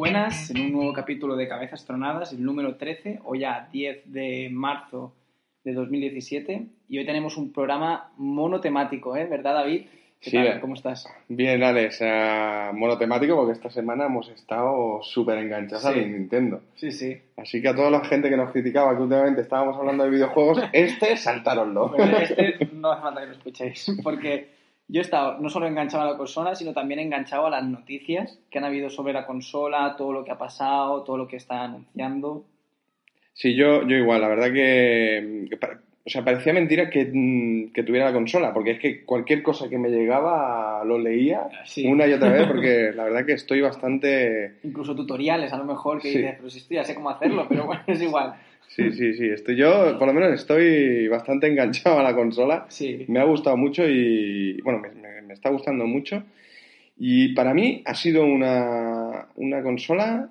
Buenas, en un nuevo capítulo de Cabezas Tronadas, el número 13, hoy ya 10 de marzo de 2017, y hoy tenemos un programa monotemático, ¿verdad, David? ¿Qué tal? ¿Cómo estás? Bien, Alex, monotemático porque esta semana hemos estado súper enganchados a Nintendo. Sí. Así que a toda la gente que nos criticaba que últimamente estábamos hablando de videojuegos, saltáronlo. Bueno, no hace falta que lo escuchéis, porque yo he estado no solo enganchado a la consola, sino también enganchado a las noticias que han habido sobre la consola, todo lo que ha pasado, todo lo que está anunciando. Sí, yo igual, la verdad que parecía mentira que tuviera la consola, porque es que cualquier cosa que me llegaba lo leía una y otra vez, porque la verdad que estoy bastante... Incluso tutoriales, a lo mejor, que dices, pero si esto ya sé cómo hacerlo, pero bueno, es igual. Sí, yo por lo menos estoy bastante enganchado a la consola. Sí. Me ha gustado mucho y, bueno, me está gustando mucho. Y para mí ha sido una consola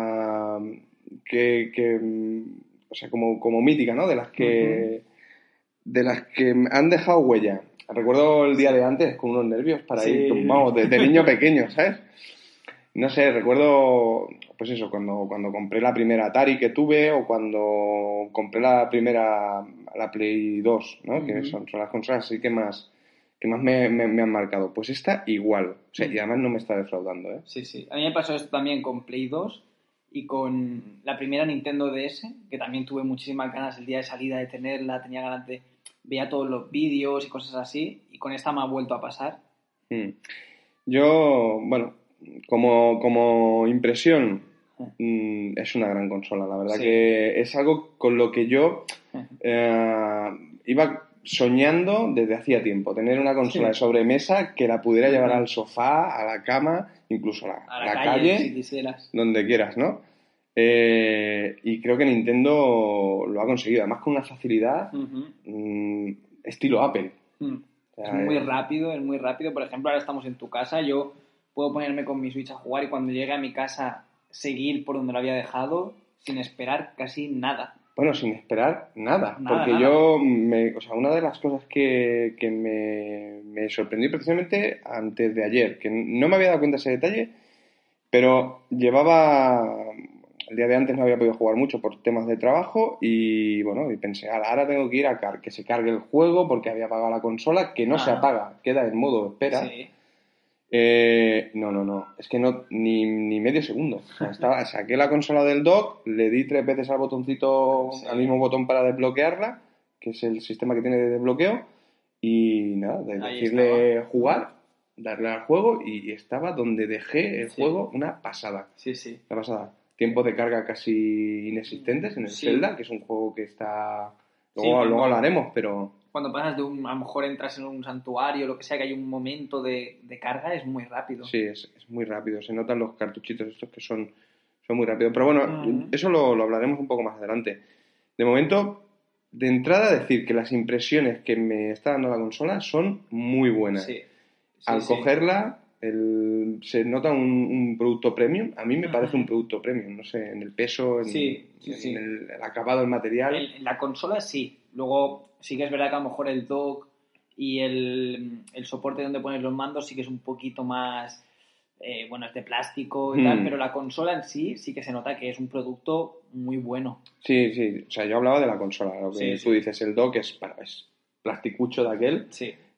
o sea, como mítica, ¿no? De las que han dejado huella. Recuerdo el día de antes con unos nervios para ir, vamos, de niño pequeño, ¿sabes? No sé, recuerdo, pues eso, cuando compré la primera Atari que tuve o cuando compré la Play 2, ¿no? Que son las consolas así que más me han marcado. Pues esta igual, o sea, y además no me está defraudando, ¿eh? Sí. A mí me pasó esto también con Play 2 y con la primera Nintendo DS, que también tuve muchísimas ganas el día de salida de tenerla, tenía ganas de... Veía todos los vídeos y cosas así, y con esta me ha vuelto a pasar. Yo, bueno, como impresión, es una gran consola, la verdad que es algo con lo que yo iba soñando desde hacía tiempo, tener una consola de sobremesa que la pudiera llevar al sofá, a la cama, incluso a la calle, si quisieras. Donde quieras, ¿no? Y creo que Nintendo lo ha conseguido, además con una facilidad estilo Apple. Es muy rápido. Por ejemplo, ahora estamos en tu casa, yo puedo ponerme con mi Switch a jugar y cuando llegue a mi casa seguir por donde lo había dejado sin esperar casi nada. Bueno, sin esperar nada. Porque yo, una de las cosas que me sorprendió precisamente antes de ayer, que no me había dado cuenta de ese detalle, pero el día de antes no había podido jugar mucho por temas de trabajo y bueno, y pensé, ahora tengo que ir a que se cargue el juego porque había apagado la consola, que no se apaga, queda en modo espera. Sí. No, es que no, ni medio segundo. O sea, saqué la consola del dock, le di 3 veces al botoncito, al mismo botón para desbloquearla, que es el sistema que tiene de desbloqueo, y nada, decirle jugar, darle al juego y estaba donde dejé el juego una pasada. Sí. Una pasada. Tiempos de carga casi inexistentes en el Zelda, que es un juego que está... Luego hablaremos, pero... Cuando pasas a lo mejor entras en un santuario, lo que sea, que hay un momento de carga, es muy rápido. Sí, es muy rápido. Se notan los cartuchitos estos que son muy rápidos. Pero bueno, eso lo hablaremos un poco más adelante. De momento, de entrada, decir que las impresiones que me está dando la consola son muy buenas. Sí, Al cogerla, se nota un producto premium. A mí me parece un producto premium, no sé, en el peso, en el acabado del material. En la consola sí. Luego sí que es verdad que a lo mejor el dock y el soporte donde pones los mandos sí que es un poquito más, es de plástico y tal, pero la consola en sí que se nota que es un producto muy bueno. Sí, o sea, yo hablaba de la consola, lo que tú dices, el dock es plasticucho de aquel,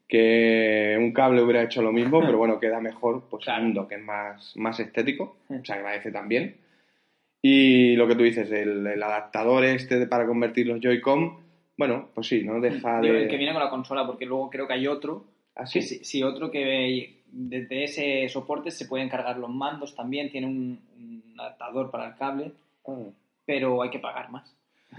que un cable hubiera hecho lo mismo, pero bueno, queda mejor, pues un dock es más estético, se agradece también. Y lo que tú dices, el adaptador para convertir los Joy-Con, bueno, pues sí, no deja de... El que viene con la consola, porque luego creo que hay otro. ¿Ah, sí? Sí, otro que desde ese soporte se pueden cargar los mandos también, tiene un adaptador para el cable, pero hay que pagar más.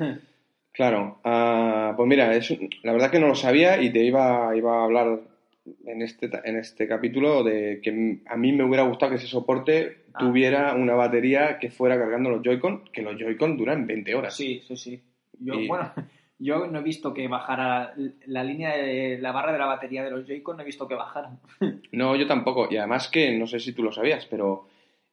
Claro, pues mira, la verdad que no lo sabía y te iba a hablar en este capítulo de que a mí me hubiera gustado que ese soporte tuviera una batería que fuera cargando los Joy-Con, que los Joy-Con duran 20 horas. Sí. Yo no he visto que bajara la línea de la barra de la batería de los Joy-Con, no he visto que bajaran. No, yo tampoco. Y además que, no sé si tú lo sabías, pero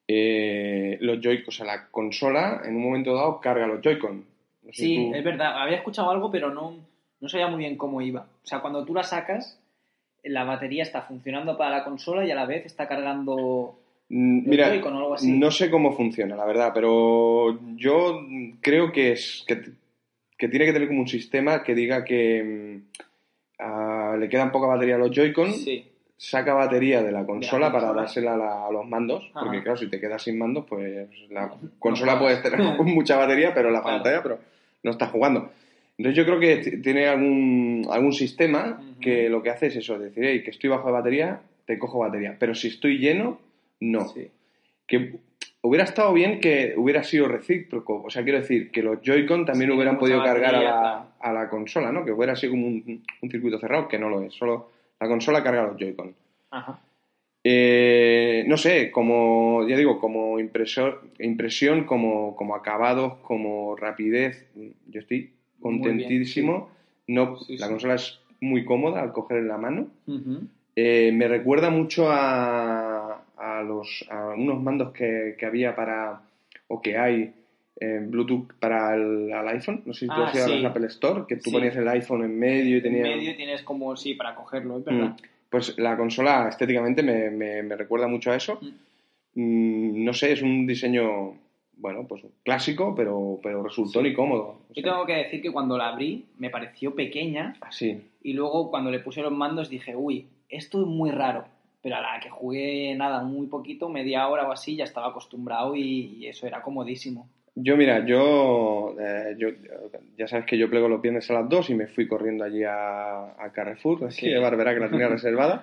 los Joy-Con, o sea, la consola en un momento dado carga los Joy-Con. No sé sí, es verdad. Había escuchado algo, pero no sabía muy bien cómo iba. O sea, cuando tú la sacas, la batería está funcionando para la consola y a la vez está cargando Mira, Joy-Con o algo así. no sé cómo funciona, la verdad, pero yo creo que que tiene que tener como un sistema que diga que le quedan poca batería a los Joy-Con, Sí. saca batería de la consola para consola. dársela a los mandos, Ajá. porque claro, si te quedas sin mandos, pues la No consola juegas. puede tener mucha batería, pero la Claro. pantalla, pero no estás jugando. Entonces yo creo que tiene algún sistema que lo que hace es eso, decir, hey, que estoy bajo de batería, te cojo batería, pero si estoy lleno, no. Sí. Que hubiera estado bien que hubiera sido recíproco, o sea, quiero decir, que los Joy-Con también Sí, hubieran mucha podido cargar batería, claro. a la consola, ¿no? Que hubiera sido como un circuito cerrado, que no lo es, solo la consola carga a los Joy-Con. Ajá. No sé, como, ya digo, como impresión, como acabados, como rapidez, yo estoy contentísimo. No, Sí, la sí. consola es muy cómoda al coger en la mano. Ujú. Me recuerda mucho a unos mandos que había o que hay en Bluetooth para al iPhone. No sé si tú has ido a sí. la Apple Store, que tú Sí. ponías el iPhone en medio y tenías... En medio tienes como, sí, para cogerlo, es verdad. Pues la consola estéticamente me recuerda mucho a eso. No sé, es un diseño, bueno, pues clásico, pero resultón y cómodo. Yo tengo que decir que cuando la abrí me pareció pequeña Así. y luego cuando le puse los mandos dije, uy, esto es muy raro. Pero a la que jugué nada, muy poquito, media hora o así, ya estaba acostumbrado y eso era comodísimo. Mira, yo ya sabes que yo plego los viernes a las 2 y me fui corriendo allí a Carrefour, aquí de Barberá, que la tenía reservada.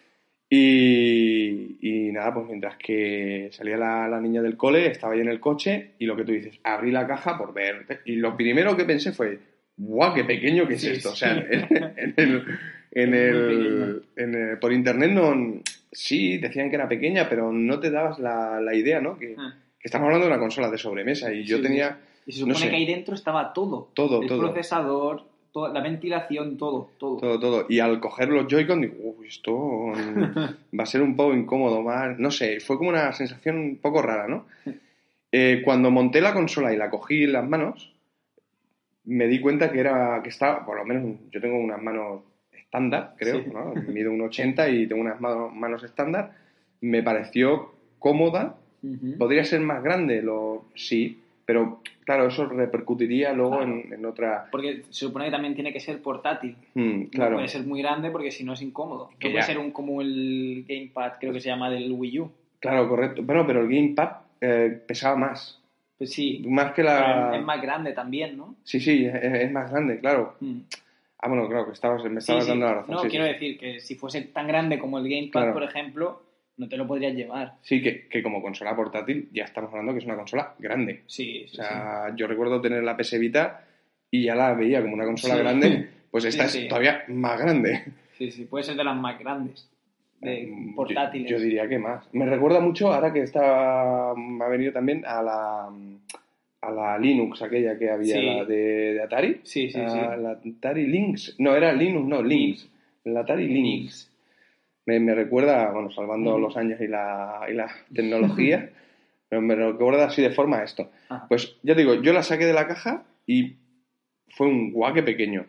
Y nada, pues mientras que salía la niña del cole, estaba ahí en el coche y lo que tú dices, abrí la caja por ver. Y lo primero que pensé fue, ¡guau, qué pequeño que es esto! O sea, por internet no... Sí, decían que era pequeña, pero no te dabas la idea, ¿no? Que estamos hablando de una consola de sobremesa y yo tenía... Y se supone que ahí dentro estaba todo. Todo. El procesador, la ventilación, todo. Todo. Y al coger los Joy-Con digo, uy, esto va a ser un poco incómodo, más... No sé, fue como una sensación un poco rara, ¿no? Cuando monté la consola y la cogí en las manos, me di cuenta que estaba, por lo menos yo tengo unas manos estándar, creo, ¿no? Mido 1,80 y tengo unas manos estándar. Me pareció cómoda. ¿Podría ser más grande? Sí, pero claro, eso repercutiría luego en otra... Porque se supone que también tiene que ser portátil. Claro. No puede ser muy grande porque si no es incómodo. No puede ser como el Gamepad, creo que se llama, del Wii U. Claro, correcto. Bueno, pero el Gamepad pesaba más. Pues sí. Más que la... Pero es más grande también, ¿no? Sí, es más grande, claro. Bueno, claro, que me estabas dando la razón. No, quiero decir que si fuese tan grande como el Gamepad, por ejemplo, no te lo podrías llevar. Sí, que como consola portátil ya estamos hablando que es una consola grande. Sí. O sea, yo recuerdo tener la PS Vita y ya la veía como una consola grande, pues esta es todavía más grande. Sí, puede ser de las más grandes, portátiles. Yo diría que más. Me recuerda mucho, ahora que me ha venido también a la Linux, aquella que había, la de Atari. Sí. La Atari Lynx. No, era Linux, no, Lynx. La Atari Lynx. Me recuerda, bueno, salvando los años y la tecnología, pero me recuerda así de forma a esto. Pues ya digo, yo la saqué de la caja y fue un guaque pequeño.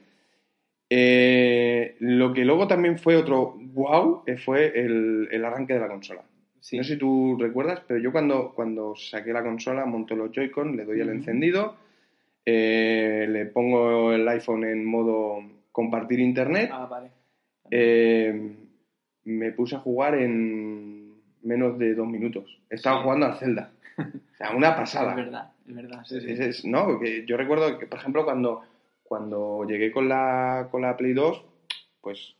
Lo que luego también fue otro wow fue el arranque de la consola. Sí. No sé si tú recuerdas, pero yo cuando saqué la consola, monto los Joy-Con, le doy el encendido, le pongo el iPhone en modo compartir internet. Vale. Me puse a jugar en menos de 2 minutos. Estaba jugando al Zelda. O sea, una pasada. Es verdad. Sí. No, que yo recuerdo que, por ejemplo, cuando llegué con la Play 2, pues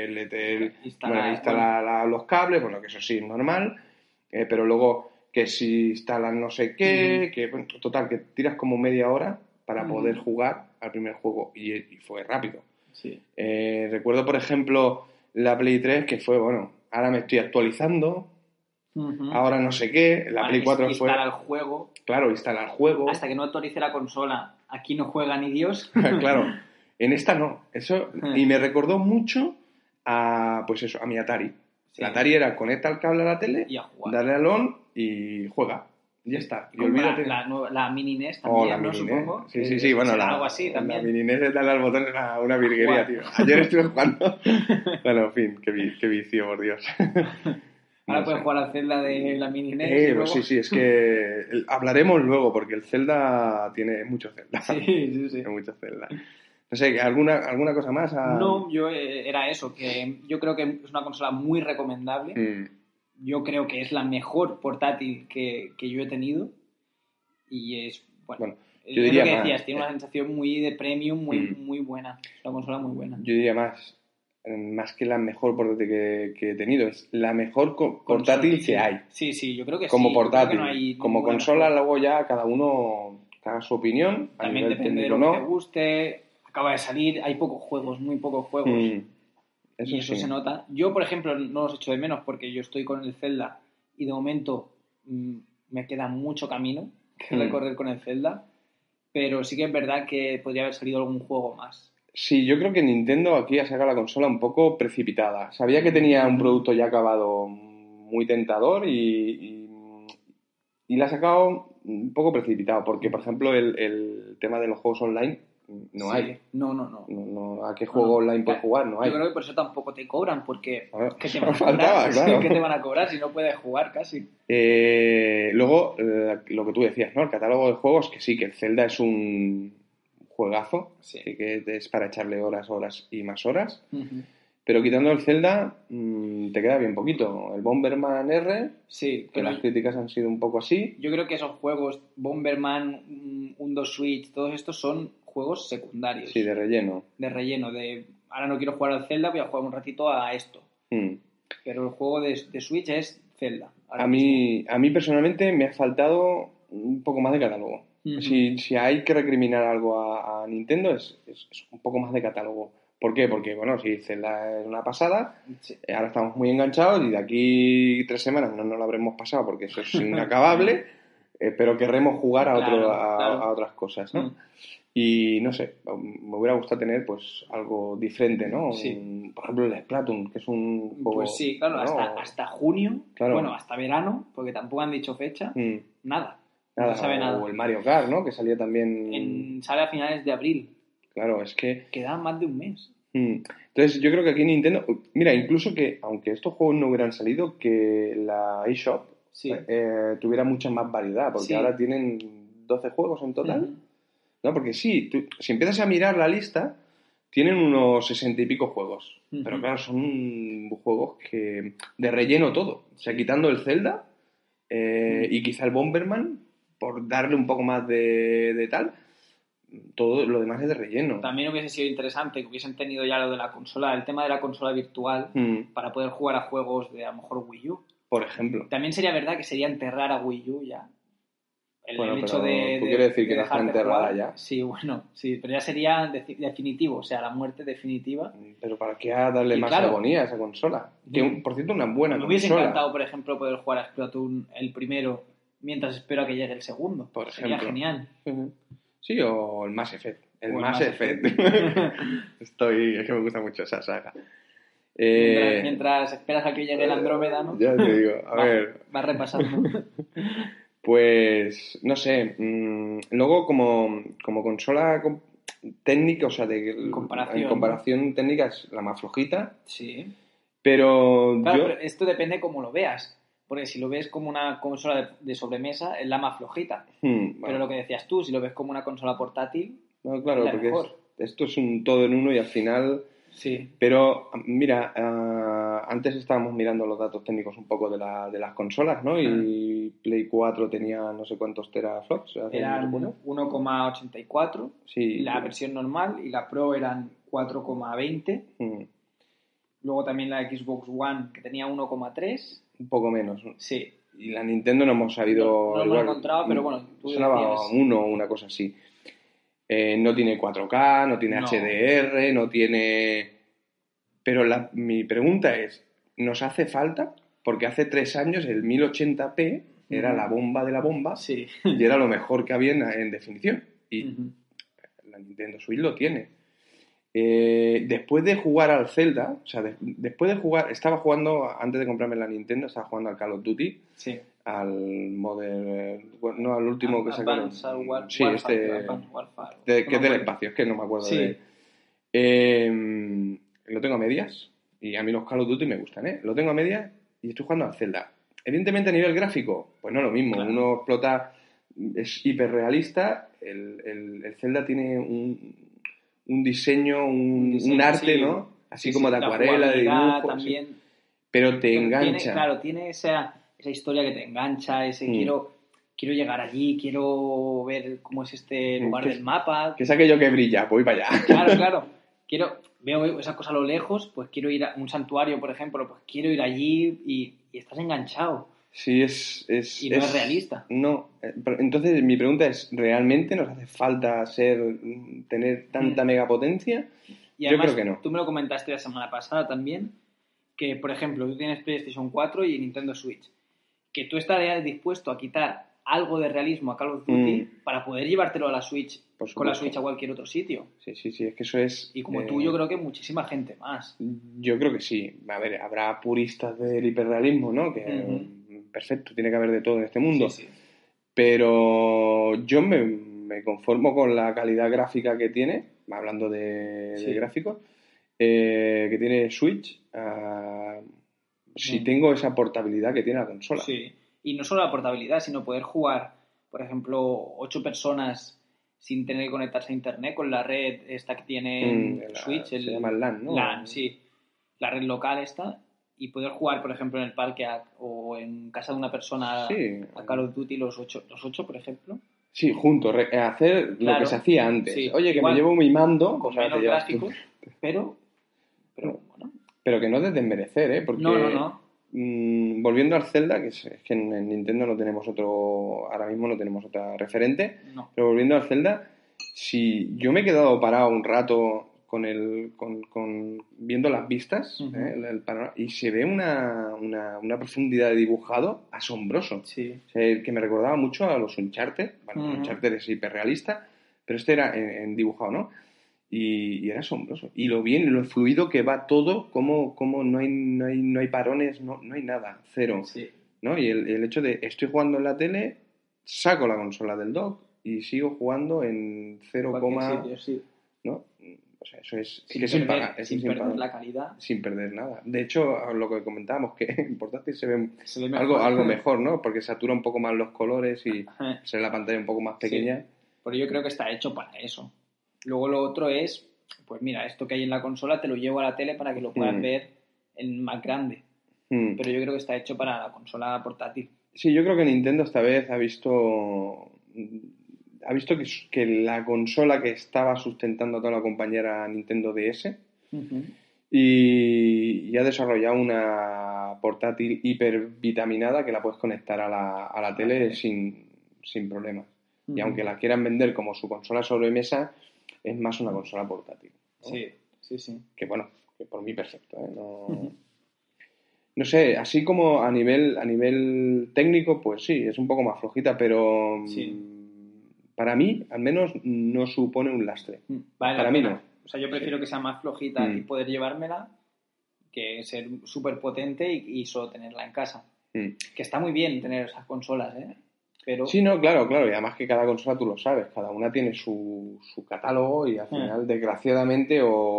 instala los cables, bueno, que eso sí es normal, pero luego que si instalan no sé qué, total, que tiras como media hora para poder jugar al primer juego y fue rápido. Sí. Recuerdo, por ejemplo, la Play 3 que fue, bueno, ahora me estoy actualizando, ahora no sé qué, la Play 4 fue... Instala el juego. Claro, instala el juego. Hasta que no actualice la consola, aquí no juega ni Dios. Claro, en esta no. Eso, y me recordó mucho a mi Atari. Sí. La Atari era conecta el cable a la tele, darle al on y juega. Ya está. Y olvídate. La Mini NES también, la ¿no? Mini Supongo. Sí. Bueno, algo así también. La Mini NES de darle al botón era una virguería, tío. Ayer estuve jugando. Bueno, en fin, qué vicio, por Dios. Ahora No puedes sé. jugar al Zelda de la mini NES y luego... Sí, es que hablaremos luego porque el Zelda tiene mucho Zelda. Sí, sí, sí. Tiene mucho Zelda. No sé, ¿alguna cosa más? No, yo era eso, que yo creo que es una consola muy recomendable. Mm, Yo creo que es la mejor portátil que yo he tenido. Y es, bueno, es yo lo diría que más. decías, tiene una sensación muy de premium, Mm. muy buena. Es una consola muy buena. Yo diría más que la mejor portátil que he tenido, es la mejor portátil Sí. que hay. Sí, yo creo que Como sí. Yo creo que portátil. no hay Como ninguna consola, mejor. luego ya cada uno haga su opinión, a También nivel depende de técnico lo que te no. guste. Acaba de salir, hay pocos juegos, muy pocos juegos. Mm, Y eso sí. se nota. Yo, por ejemplo, no los echo de menos porque yo estoy con el Zelda y de momento me queda mucho camino que recorrer con el Zelda. Pero sí que es verdad que podría haber salido algún juego más. Sí, yo creo que Nintendo aquí ha sacado la consola un poco precipitada. Sabía que tenía un producto ya acabado muy tentador y la ha sacado un poco precipitado, porque, por ejemplo, el tema de los juegos online no Sí. hay. No. ¿A qué juego online puedes jugar? No hay. Yo creo que por eso tampoco te cobran, porque A ver, ¿qué te eso van a faltaba, cobrar? claro. ¿Qué te van a cobrar si no puedes jugar casi? Luego, lo que tú decías, ¿no? El catálogo de juegos, que sí, que el Zelda es un juegazo, Sí. que es para echarle horas y más horas. Uh-huh. Pero quitando el Zelda, te queda bien poquito. El Bomberman R, Sí, que las críticas han sido un poco así. Yo creo que esos juegos, Bomberman, Undo Switch, todos estos son juegos secundarios. Sí, de relleno. De relleno, ahora no quiero jugar al Zelda, voy a jugar un ratito a esto. Pero el juego de Switch es Zelda. A mí personalmente me ha faltado un poco más de catálogo. Uh-huh. Si hay que recriminar algo a Nintendo es un poco más de catálogo. ¿Por qué? Porque, bueno, si Zelda es una pasada, sí. Ahora estamos muy enganchados y de aquí 3 semanas no nos lo habremos pasado porque eso es inacabable, pero querremos jugar a otras cosas, ¿no? Y no sé, me hubiera gustado tener pues algo diferente, ¿no? Sí. Por ejemplo, el Splatoon, que es un juego... Pues sí, claro, ¿no? hasta junio, claro. Bueno, hasta verano, porque tampoco han dicho fecha, nada. No sabe nada. O el Mario Kart, ¿no? Que salía también... Sale a finales de abril. Claro, es que... Queda más de un mes. Entonces yo creo que aquí Nintendo... Mira, incluso que, aunque estos juegos no hubieran salido, que la eShop tuviera mucha más variedad, porque ahora tienen 12 juegos en total. Uh-huh. ¿No? Porque si empiezas a mirar la lista, tienen unos 60 y pico juegos. Uh-huh. Pero claro, son juegos que de relleno todo. O sea, quitando el Zelda y quizá el Bomberman, por darle un poco más de tal, todo lo demás es de relleno. También hubiese sido interesante que hubiesen tenido ya lo de la consola, el tema de la consola virtual, para poder jugar a juegos de a lo mejor Wii U. Por ejemplo. También sería verdad que sería enterrar a Wii U ya. El hecho de ¿tú quieres decir que no está enterrada ya? Sí, bueno, sí, pero ya sería definitivo, o sea, la muerte definitiva. Pero ¿para qué darle más agonía a esa consola? Que, por cierto, una buena consola. Me hubiese encantado, por ejemplo, poder jugar a Splatoon el primero mientras espero a que llegue el segundo. Por sería ejemplo. Genial. Sí, o el Mass Effect. El Mass Effect. Es que me gusta mucho esa saga. Mientras esperas a que llegue el Andrómeda, ¿no? Ya te digo, a ver. Va repasando. Pues, no sé, luego como consola técnica, o sea, en comparación técnica es la más flojita. Sí. Pero pero esto depende cómo lo veas. Porque si lo ves como una consola de sobremesa, es la más flojita. Bueno. Pero lo que decías tú, si lo ves como una consola portátil, no, claro, es la porque mejor. Esto es un todo en uno y al final... Sí. Pero, mira, antes estábamos mirando los datos técnicos un poco de las consolas, ¿no? Y Play 4 tenía no sé cuántos teraflops. Eran 1,84. Sí. La versión normal y la Pro eran 4,20. Luego también la Xbox One, que tenía 1,3. Un poco menos. Sí. Y la Nintendo no hemos sabido... No lo hemos encontrado, pero bueno, tú sonaba uno o una cosa así. No tiene 4K, no tiene HDR, no tiene... Pero mi pregunta es, ¿nos hace falta? Porque hace 3 años el 1080p era la bomba de la bomba y era lo mejor que había en definición. Y la Nintendo Switch lo tiene. Después de jugar al Zelda, o sea, después de jugar... Estaba jugando, antes de comprarme la Nintendo, estaba jugando al Call of Duty. Sí. Al Modern... No, al último que sacaron. Sí, Warfare, que es del espacio, es que no me acuerdo de... Lo tengo a medias y a mí los Call of Duty me gustan, ¿eh? Lo tengo a medias y estoy jugando al Zelda. Evidentemente a nivel gráfico, pues no es lo mismo. Claro. Uno explota, es hiperrealista, el Zelda tiene un diseño, un arte, sí. ¿no? Así Sí, como sí, de la acuarela, de jugabilidad dibujo. también. Sí. Pero te engancha. Tiene esa historia que te engancha, quiero llegar allí, quiero ver cómo es este lugar del mapa. Que es aquello que brilla, voy para allá. Claro. Veo esa cosa a lo lejos, pues quiero ir a un santuario, por ejemplo, pues quiero ir allí y estás enganchado. Sí, y no es realista. No. Entonces, mi pregunta es, ¿realmente nos hace falta tener tanta megapotencia? Y además, yo creo que no. Tú me lo comentaste la semana pasada también, que, por ejemplo, tú tienes PlayStation 4 y Nintendo Switch, que tú estarías dispuesto a quitar algo de realismo a Call of Duty para poder llevártelo a la Switch, con la Switch a cualquier otro sitio. Sí, es que eso es... Y como tú, yo creo que muchísima gente más. Yo creo que sí. A ver, habrá puristas del hiperrealismo, ¿no? Que perfecto, tiene que haber de todo en este mundo. Sí. Pero yo me conformo con la calidad gráfica que tiene, hablando de gráficos, que tiene Switch. Si tengo esa portabilidad que tiene la consola. Sí, y no solo la portabilidad, sino poder jugar, por ejemplo, 8 personas sin tener que conectarse a internet con la red esta que tiene Switch. Se llama el LAN, ¿no? LAN, sí. La red local esta. Y poder jugar, por ejemplo, en el parque o en casa de una persona a Call of Duty los 8, por ejemplo. Sí, juntos, hacer lo que se hacía antes. Sí. Oye, que me llevo mi mando... Con menos gráficos, pero bueno. Pero que no es de desmerecer, ¿eh? Porque, no. Volviendo al Zelda, que es que en Nintendo no tenemos ahora mismo no tenemos otra referente, pero volviendo al Zelda, si yo me he quedado parado un rato viendo las vistas, el panorama, y se ve una profundidad de dibujado asombroso. Sí. O sea, que me recordaba mucho a los Uncharted. Bueno, Uncharted es hiperrealista, pero este era en dibujado, ¿no? Y era asombroso. Y lo fluido que va todo, como no hay parones, no hay nada, cero. Sí. ¿No? Y el hecho de estoy jugando en la tele, saco la consola del dock y sigo jugando en 0, sitio, sí. ¿no? O sea, eso es sin perder la calidad. Sin perder nada. De hecho, lo que comentábamos, que en portátil se ve algo mejor, ¿no? Porque satura un poco más los colores y se ve la pantalla un poco más pequeña. Sí. Pero yo creo que está hecho para eso. Luego lo otro es, pues mira, esto que hay en la consola te lo llevo a la tele para que lo puedas ver en más grande. Pero yo creo que está hecho para la consola portátil. Sí, yo creo que Nintendo esta vez ha visto que la consola que estaba sustentando a toda la compañía era Nintendo DS y ha desarrollado una portátil hipervitaminada que la puedes conectar a la tele sin problemas. Y aunque la quieran vender como su consola sobremesa, es más una consola portátil, ¿no? Sí. Que bueno, que por mí perfecto, ¿eh? No sé, así como a nivel técnico, pues sí, es un poco más flojita, pero para mí, al menos, no supone un lastre. Para mí no. O sea, yo prefiero que sea más flojita y poder llevármela que ser súper potente y solo tenerla en casa. Que está muy bien tener esas consolas, ¿eh? Pero... Sí, no, claro, y además que cada consola tú lo sabes, cada una tiene su catálogo y al final, desgraciadamente,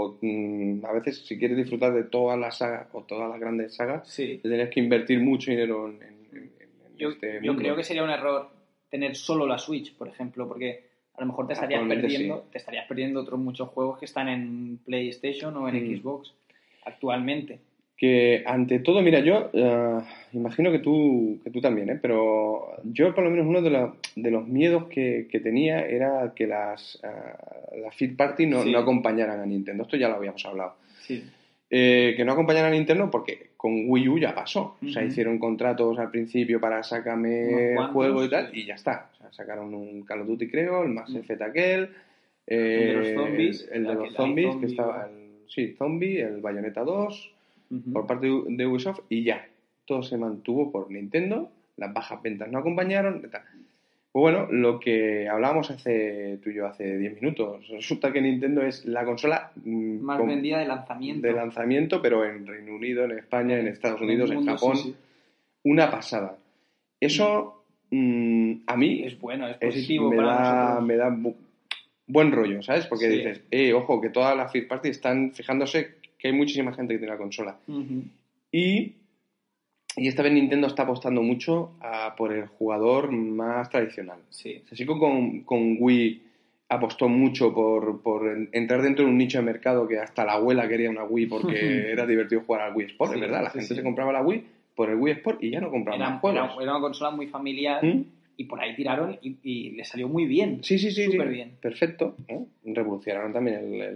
a veces si quieres disfrutar de todas las sagas o todas las grandes sagas, tienes que invertir mucho dinero en yo creo que sería un error tener solo la Switch, por ejemplo, porque a lo mejor te estarías perdiendo otros muchos juegos que están en PlayStation o en Xbox actualmente. Que ante todo, mira, yo imagino que tú también, ¿eh? Pero yo por lo menos uno de los miedos que tenía era que las third party no acompañaran a Nintendo. Esto ya lo habíamos hablado. Sí. Que no acompañaran a Nintendo porque con Wii U ya pasó. O sea, hicieron contratos al principio para sacarme juego y tal, y ya está. O sea, sacaron un Call of Duty, creo, el Mass Effect aquel, el de los zombies, el de los zombies, que estaba Zombie, el Bayonetta 2... por parte de Ubisoft y ya, todo se mantuvo por Nintendo, las bajas ventas no acompañaron, tal. Pues bueno, lo que hablábamos tú y yo hace 10 minutos, resulta que Nintendo es la consola más vendida de lanzamiento. De lanzamiento, pero en Reino Unido, en España, en Estados Unidos, en Japón, una pasada. Eso a mí es bueno, es positivo para nosotros. Me da buen rollo, ¿sabes? Porque dices, ojo, que todas las first party están fijándose que hay muchísima gente que tiene la consola. Y Y esta vez Nintendo está apostando mucho por el jugador más tradicional. Sí. Así que con Wii apostó mucho por entrar dentro de un nicho de mercado que hasta la abuela quería una Wii porque era divertido jugar al Wii Sport, Sí, es verdad. La sí, gente sí. se compraba la Wii por el Wii Sport y ya no compraba más juegos. Era una consola muy familiar ¿Mm? y por ahí tiraron y le salió muy bien. Sí. Súper bien. Perfecto, ¿no? Revolucionaron también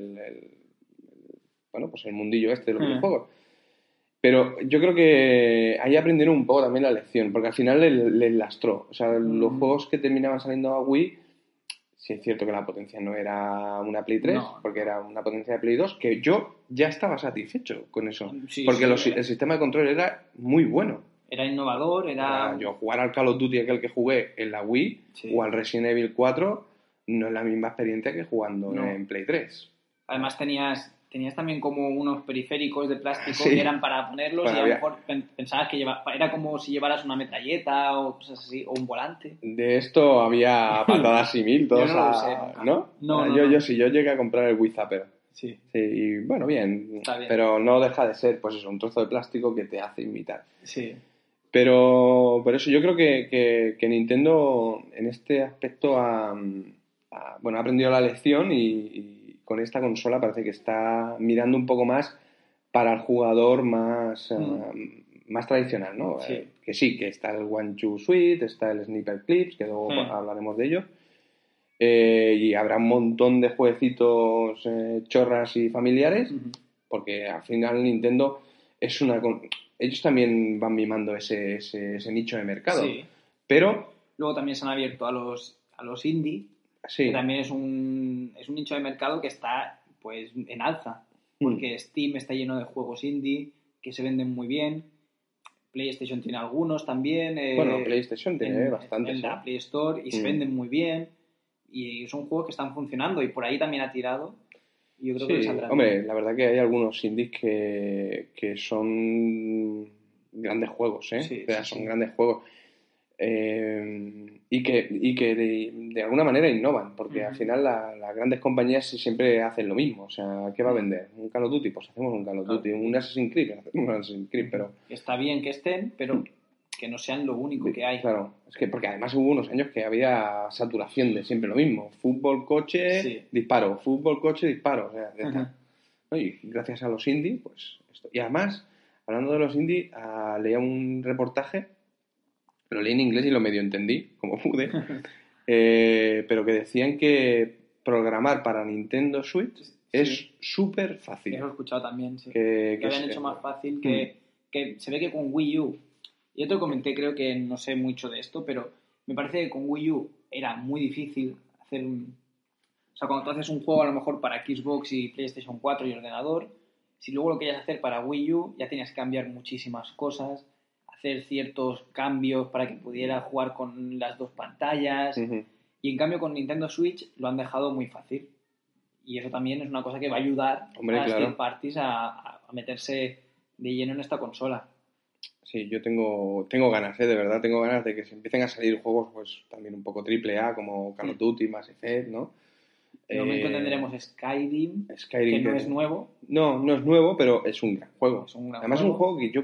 bueno, pues el mundillo este de los videojuegos. Pero yo creo que ahí aprendieron un poco también la lección, porque al final les lastró. O sea, los juegos que terminaban saliendo a Wii, sí es cierto que la potencia no era una Play 3, porque era una potencia de Play 2, que yo ya estaba satisfecho con eso. Sí, porque sí, el sistema de control era muy bueno. Era innovador, era... Yo jugar al Call of Duty aquel que jugué en la Wii o al Resident Evil 4 no es la misma experiencia que jugando en Play 3. Además tenías también como unos periféricos de plástico que eran para ponerlos y a lo mejor pensabas que era como si llevaras una metralleta o cosas así, o un volante. De esto había patadas y mil, todos yo no lo sé, ¿no? Yo sí, yo llegué a comprar el Wii Zapper. Sí. Y bueno, bien. Está bien. Pero no deja de ser, pues eso, un trozo de plástico que te hace imitar. Sí. Pero por eso yo creo que Nintendo en este aspecto ha aprendido la lección y con esta consola parece que está mirando un poco más para el jugador más tradicional, ¿no? Sí. Que está el One-Two Switch, está el Sniper Clips, que luego hablaremos de ello. Y habrá un montón de jueguecitos chorras y familiares, porque al final Nintendo es ellos también van mimando ese nicho de mercado. Sí. Pero luego también se han abierto a los indie, que también es un nicho de mercado que está pues en alza, porque Steam está lleno de juegos indie que se venden muy bien. PlayStation tiene algunos también. Bueno, PlayStation tiene bastantes. En la Play Store y se venden muy bien. Y son juegos que están funcionando y por ahí también ha tirado. Y yo creo que saldrá hombre, bien. La verdad que hay algunos indies que son grandes juegos, ¿eh? Son grandes juegos. Y que de alguna manera innovan, porque al final las grandes compañías siempre hacen lo mismo. O sea, ¿qué va a vender? ¿Un Call of Duty? Pues hacemos un Call of Duty. ¿Un Assassin's Creed? Hacemos un Assassin's Creed, pero... Está bien que estén, pero que no sean lo único que hay. Claro, es que porque además hubo unos años que había saturación de siempre lo mismo. Fútbol, coche, disparo. Fútbol, coche, disparo. O sea, ya está. ¿No? Y gracias a los indie, pues esto. Y además, hablando de los indie, leía un reportaje, lo leí en inglés y lo medio entendí, como pude, pero que decían que programar para Nintendo Switch es súper fácil. Eso lo he escuchado también, sí. Que habían hecho más fácil que se ve que con Wii U, yo te comenté, creo que no sé mucho de esto, pero me parece que con Wii U era muy difícil hacer o sea, cuando tú haces un juego a lo mejor para Xbox y PlayStation 4 y ordenador, si luego lo querías hacer para Wii U, ya tenías que cambiar muchísimas cosas, hacer ciertos cambios para que pudiera jugar con las dos pantallas. Y en cambio con Nintendo Switch lo han dejado muy fácil. Y eso también es una cosa que va a ayudar a las third parties a meterse de lleno en esta consola. Sí, yo tengo ganas, de verdad, tengo ganas de que se empiecen a salir juegos pues también un poco triple A, como Call of Duty, Mass Effect, ¿no? De momento tendremos Skyrim, que no es nuevo. No es nuevo, pero es un gran juego. Además es un juego que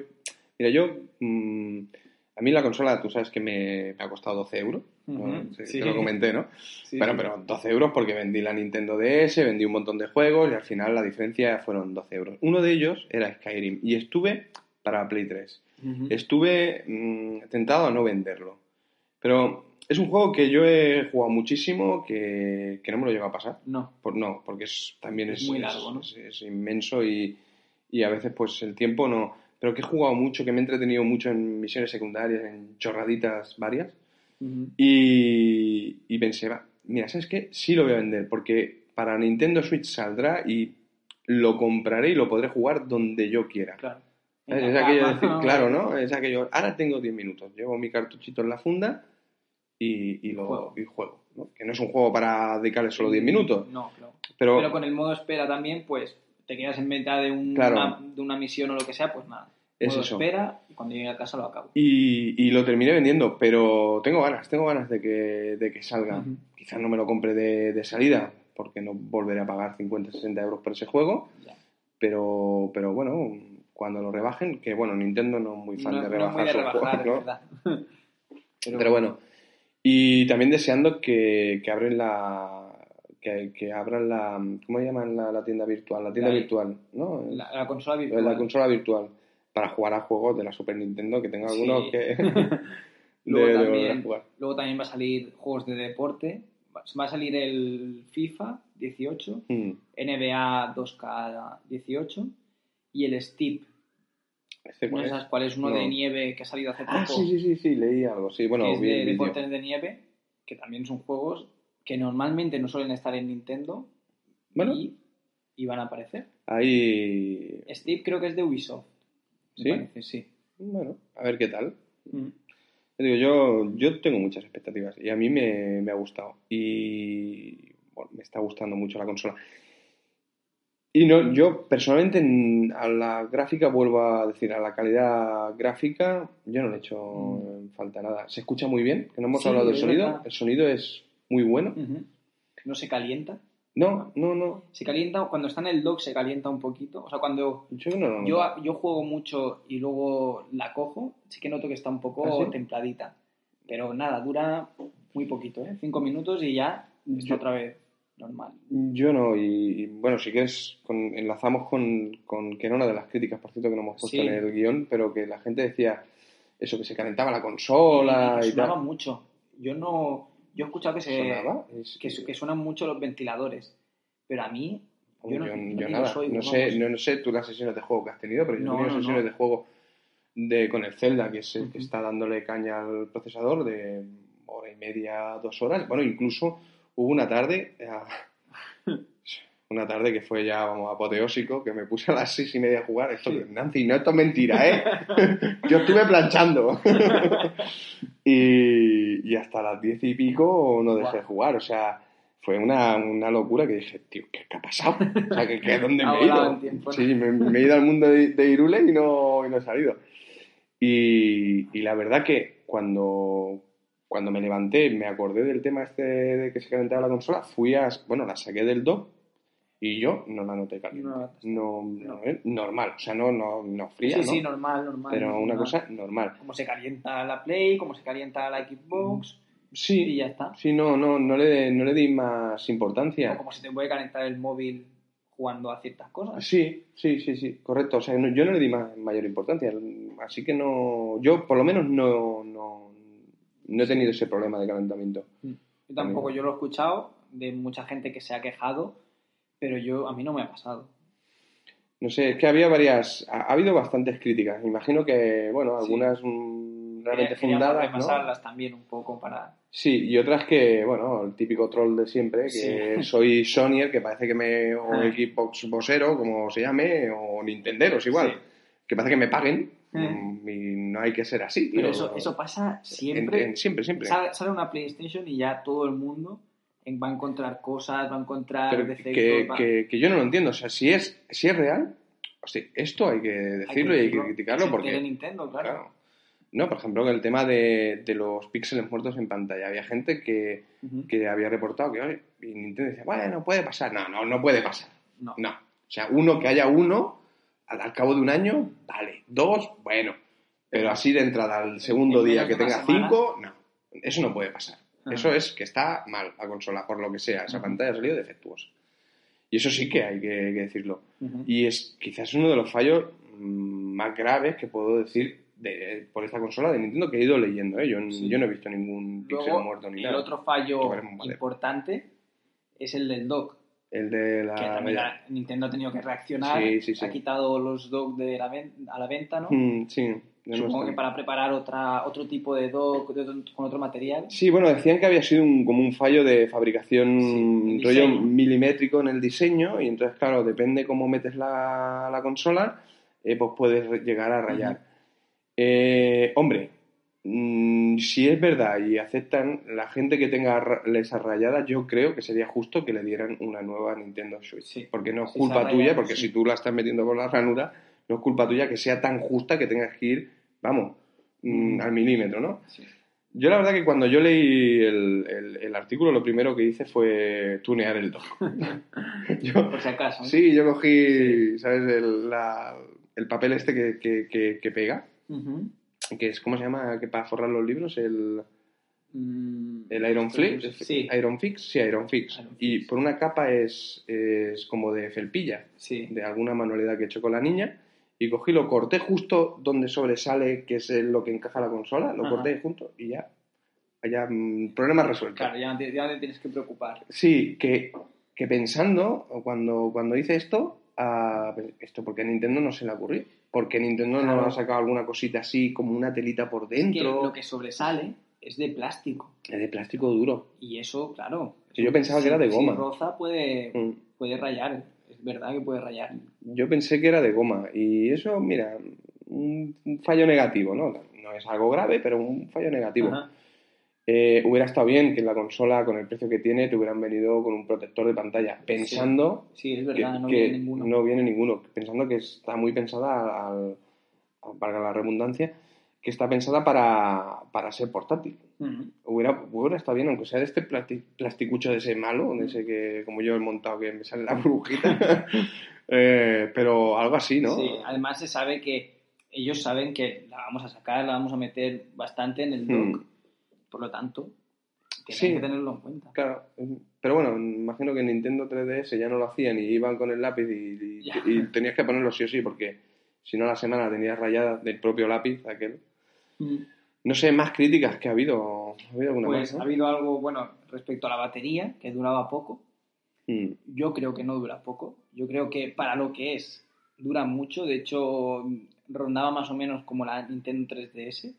a mí la consola, tú sabes que me ha costado 12 euros. Te lo comenté, ¿no? Pero 12 euros porque vendí la Nintendo DS, vendí un montón de juegos y al final la diferencia fueron 12 euros. Uno de ellos era Skyrim y estuve para Play 3. Estuve tentado a no venderlo. Pero es un juego que yo he jugado muchísimo, que no me lo lleva a pasar. No. Porque también es muy largo, ¿no? Es inmenso y a veces pues el tiempo no... Pero que he jugado mucho, que me he entretenido mucho en misiones secundarias, en chorraditas varias. Y pensé, mira, ¿sabes qué? Sí lo voy a vender, porque para Nintendo Switch saldrá y lo compraré y lo podré jugar donde yo quiera. Claro. Es aquello de decir, claro, ¿no? Es aquello, ahora tengo 10 minutos, llevo mi cartuchito en la funda y juego, ¿no? Que no es un juego para dedicarle solo 10 minutos. No, claro. Pero con el modo espera también, pues te quedas en mitad de una misión o lo que sea, pues nada. Es modo eso. espera y cuando llegue a casa lo acabo. Y lo terminé vendiendo, pero tengo ganas de que salga. Quizás no me lo compre de salida, porque no volveré a pagar 50-60 euros por ese juego. Ya. Pero bueno, cuando lo rebajen, que bueno, Nintendo no es muy fan de No es rebajar muy de sus rebajar, juegos, ¿no? es verdad. Pero bueno, y también deseando que abren que abran ¿cómo llaman la tienda virtual? La tienda virtual, ¿no? La consola virtual. La consola virtual, para jugar a juegos de la Super Nintendo, que tengo algunos Sí. que Luego jugar. también va a salir juegos de deporte. Va a salir el FIFA 18, NBA 2K18 y el Steep. ¿No sabes cuál es? Uno de nieve que ha salido hace poco. Sí, leí algo. Sí, bueno, que es vi el de vídeo. deportes de nieve, que también son juegos que normalmente no suelen estar en Nintendo. Bueno. Y van a aparecer. Ahí... Steep creo que es de Ubisoft. ¿Sí? Me parece, sí. Bueno, a ver qué tal. Yo tengo muchas expectativas y a mí me ha gustado. Y bueno, me está gustando mucho la consola. Y no, yo personalmente a la gráfica, vuelvo a decir, a la calidad gráfica, yo no le he hecho falta nada. Se escucha muy bien, que no hemos hablado del sonido. Verdad. El sonido es muy bueno. No se calienta. No. Se calienta, cuando está en el dock se calienta un poquito. O sea, cuando yo juego mucho y luego la cojo, sí que noto que está un poco templadita. Pero nada, dura muy poquito, 5 minutos y ya está otra vez normal. Yo no, y bueno, si quieres, enlazamos con que era una de las críticas, por cierto, que no hemos puesto en el guión, pero que la gente decía eso, que se calentaba la consola y sonaba tal. mucho. Yo he escuchado que suenan mucho los ventiladores, pero a mí yo nada. No sé tú las sesiones de juego que has tenido, pero yo he tenido sesiones de juego con el Zelda, que es el que está dándole caña al procesador de hora y media, 2 horas. Bueno, incluso hubo una tarde que fue ya, vamos, apoteósico, que me puse a las 6:30 a jugar. Nancy, no, esto es mentira, ¿eh? Yo estuve planchando. y hasta las 10 y pico no dejé de jugar. O sea, fue una locura que dije, tío, ¿qué ha pasado? O sea, ¿que dónde me he ido? Sí, me he ido al mundo de Hyrule y no he salido. Y la verdad que cuando me levanté, me acordé del tema este de que se calentaba la consola, la saqué del dock y yo no la noté caliente. Normal, o sea, no fría, ¿no? Sí, normal. Pero una cosa normal. Como se calienta la Play, como se calienta la Xbox. Sí, y ya está. Sí, no le di más importancia. O como se te puede calentar el móvil jugando a ciertas cosas. Sí, correcto. O sea, yo no le di mayor importancia. Así que yo por lo menos no he tenido ese problema de calentamiento. Yo tampoco, yo lo he escuchado de mucha gente que se ha quejado, pero a mí no me ha pasado. No sé, es que ha habido bastantes críticas. Imagino que, bueno, algunas realmente fundadas, repasarlas, ¿no? También un poco para... Sí, y otras que, bueno, el típico troll de siempre, que soy Sonyer, que parece que o Xbox Boxero, como se llame, o Nintenderos igual, que parece que me paguen, y no hay que ser así, tío. Pero eso pasa siempre. Siempre. Sale una PlayStation y ya todo el mundo va a encontrar cosas, va a encontrar defectos... Que yo no lo entiendo, o sea, si es real, o sea, esto hay que decirlo y hay que criticarlo porque... Nintendo, claro. No, por ejemplo, el tema de los píxeles muertos en pantalla. Había gente que había reportado y Nintendo decía, bueno, puede pasar. No puede pasar. No. O sea, que haya uno, al cabo de un año, vale. 2, bueno. Pero así de entrada al segundo día que tenga 5, no. Eso no puede pasar. Eso es que está mal la consola, por lo que sea. Esa pantalla ha salido defectuosa. Y eso sí que hay que decirlo. Y es quizás uno de los fallos más graves que puedo decir por esta consola de Nintendo que he ido leyendo. Yo no he visto ningún píxel muerto ni nada. El otro fallo importante es el del dock. El de la... Que también Nintendo ha tenido que reaccionar. Sí. Ha quitado los docks a la venta, ¿no? Sí. Supongo que para preparar otro tipo de dock con otro material. Sí, bueno, decían que había sido como un fallo de fabricación rollo milimétrico en el diseño y entonces, claro, depende cómo metes la consola, pues puedes llegar a rayar. Hombre, si es verdad y aceptan la gente que tenga esas rayadas, yo creo que sería justo que le dieran una nueva Nintendo Switch. Porque no es culpa tuya, porque si tú la estás metiendo por la ranura, no es culpa tuya que sea tan justa que tengas que ir, vamos, al milímetro, ¿no? Sí. Yo la verdad que cuando yo leí el artículo, lo primero que hice fue tunear el dock. Por si acaso. Sí, yo cogí, ¿sabes? el papel este que pega, Ujú. que es, ¿cómo se llama? Que para forrar los libros, el Iron Fix. Sí. Iron Fix, sí, Iron Fix. Iron Fix. Y por una capa es como de felpilla, Sí. de alguna manualidad que he hecho con la niña. Y cogí, lo corté justo donde sobresale, que es lo que encaja la consola, lo Ajá. corté junto y ya problema resuelto. Claro, ya no te tienes que preocupar. Sí, que pensando, cuando hice esto, esto porque a Nintendo no se le ocurrió. Porque Nintendo Claro. no ha sacado alguna cosita así, como una telita por Es que dentro. lo que sobresale es de plástico. Es de plástico duro. Y eso, claro. Sí, yo pensaba que era de goma. Si roza puede Mm. rayar. Es verdad que puede rayar. Yo pensé que era de goma. Y eso, mira, un fallo negativo, ¿no? No es algo grave, pero un fallo negativo. Ajá. Hubiera estado bien que la consola, con el precio que tiene, te hubieran venido con un protector de pantalla, pensando Sí, es verdad, no que viene ninguno. no viene ninguno, pensando que está muy pensada, valga la redundancia, que está pensada para ser portátil. Ujú. Hubiera estado bien, aunque sea de este plasticucho de ese malo, de ese que, como yo he montado, que me sale la burbujita, pero algo así, ¿no? Sí, además se sabe que ellos saben que la vamos a sacar, la vamos a meter bastante en el dock. Por lo tanto, tienen que tenerlo en cuenta. Claro, pero bueno, imagino que Nintendo 3DS ya no lo hacían y iban con el lápiz y tenías que ponerlo sí o sí, porque si no la semana tenías rayada del propio lápiz aquel. No sé, más críticas que ha habido. ¿Ha habido alguna Pues más? ¿No? ha habido algo, bueno, respecto a la batería, que duraba poco. Yo creo que no dura poco. Yo creo que para lo que es, dura mucho. De hecho, rondaba más o menos como la Nintendo 3DS.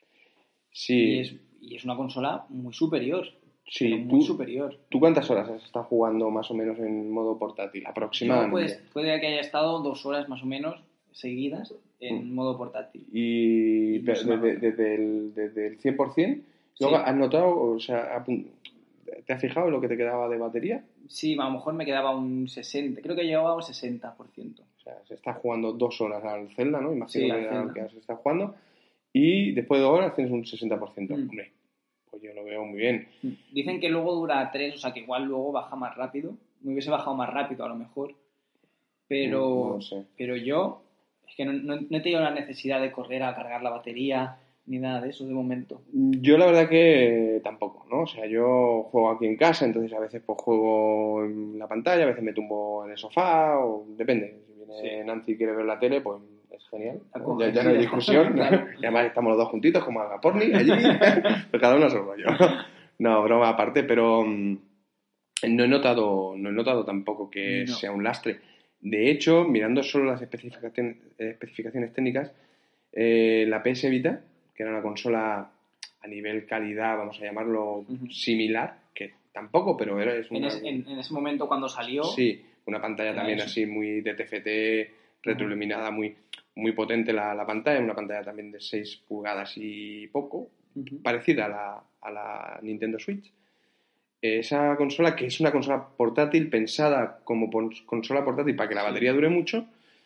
Sí. Y es una consola muy superior. Sí, pero muy superior. ¿Tú cuántas horas has estado jugando más o menos en modo portátil? Aproximadamente. Yo puede que haya estado 2 horas más o menos seguidas en modo portátil. ¿Y desde el 100%? Luego, Sí. ¿has notado, o sea, te has fijado en lo que te quedaba de batería? Sí, a lo mejor me quedaba un 60, creo que llegaba a un 60%. O sea, se está jugando 2 horas al Zelda, ¿no? Imagino Sí, que al era Zelda. lo que se está jugando. Y después de 2 horas tienes un 60%. Hombre, pues yo lo veo muy bien. Dicen que luego dura 3, o sea que igual luego baja más rápido. Me hubiese bajado más rápido a lo mejor. Pero, No lo sé. pero yo es que no he tenido la necesidad de correr a cargar la batería ni nada de eso de momento. Yo la verdad que tampoco, ¿no? O sea, yo juego aquí en casa, entonces a veces pues juego en la pantalla, a veces me tumbo en el sofá, o depende. Si viene Nancy y quiere ver la tele, pues es genial. Ya no hay discusión. Claro. Y además estamos los dos juntitos como Alga Porni allí, pues cada uno a su rollo. No, broma aparte, pero no he notado tampoco que sea un lastre. De hecho, mirando solo las especificaciones técnicas, la PS Vita, que era una consola a nivel calidad, vamos a llamarlo similar, que tampoco, pero es una... En ese momento cuando salió... Sí, una pantalla también así muy de TFT, retroiluminada, muy, muy potente la pantalla, una pantalla también de 6 pulgadas y poco, parecida a la Nintendo Switch. Esa consola, que es una consola portátil pensada como consola portátil para que la batería dure mucho,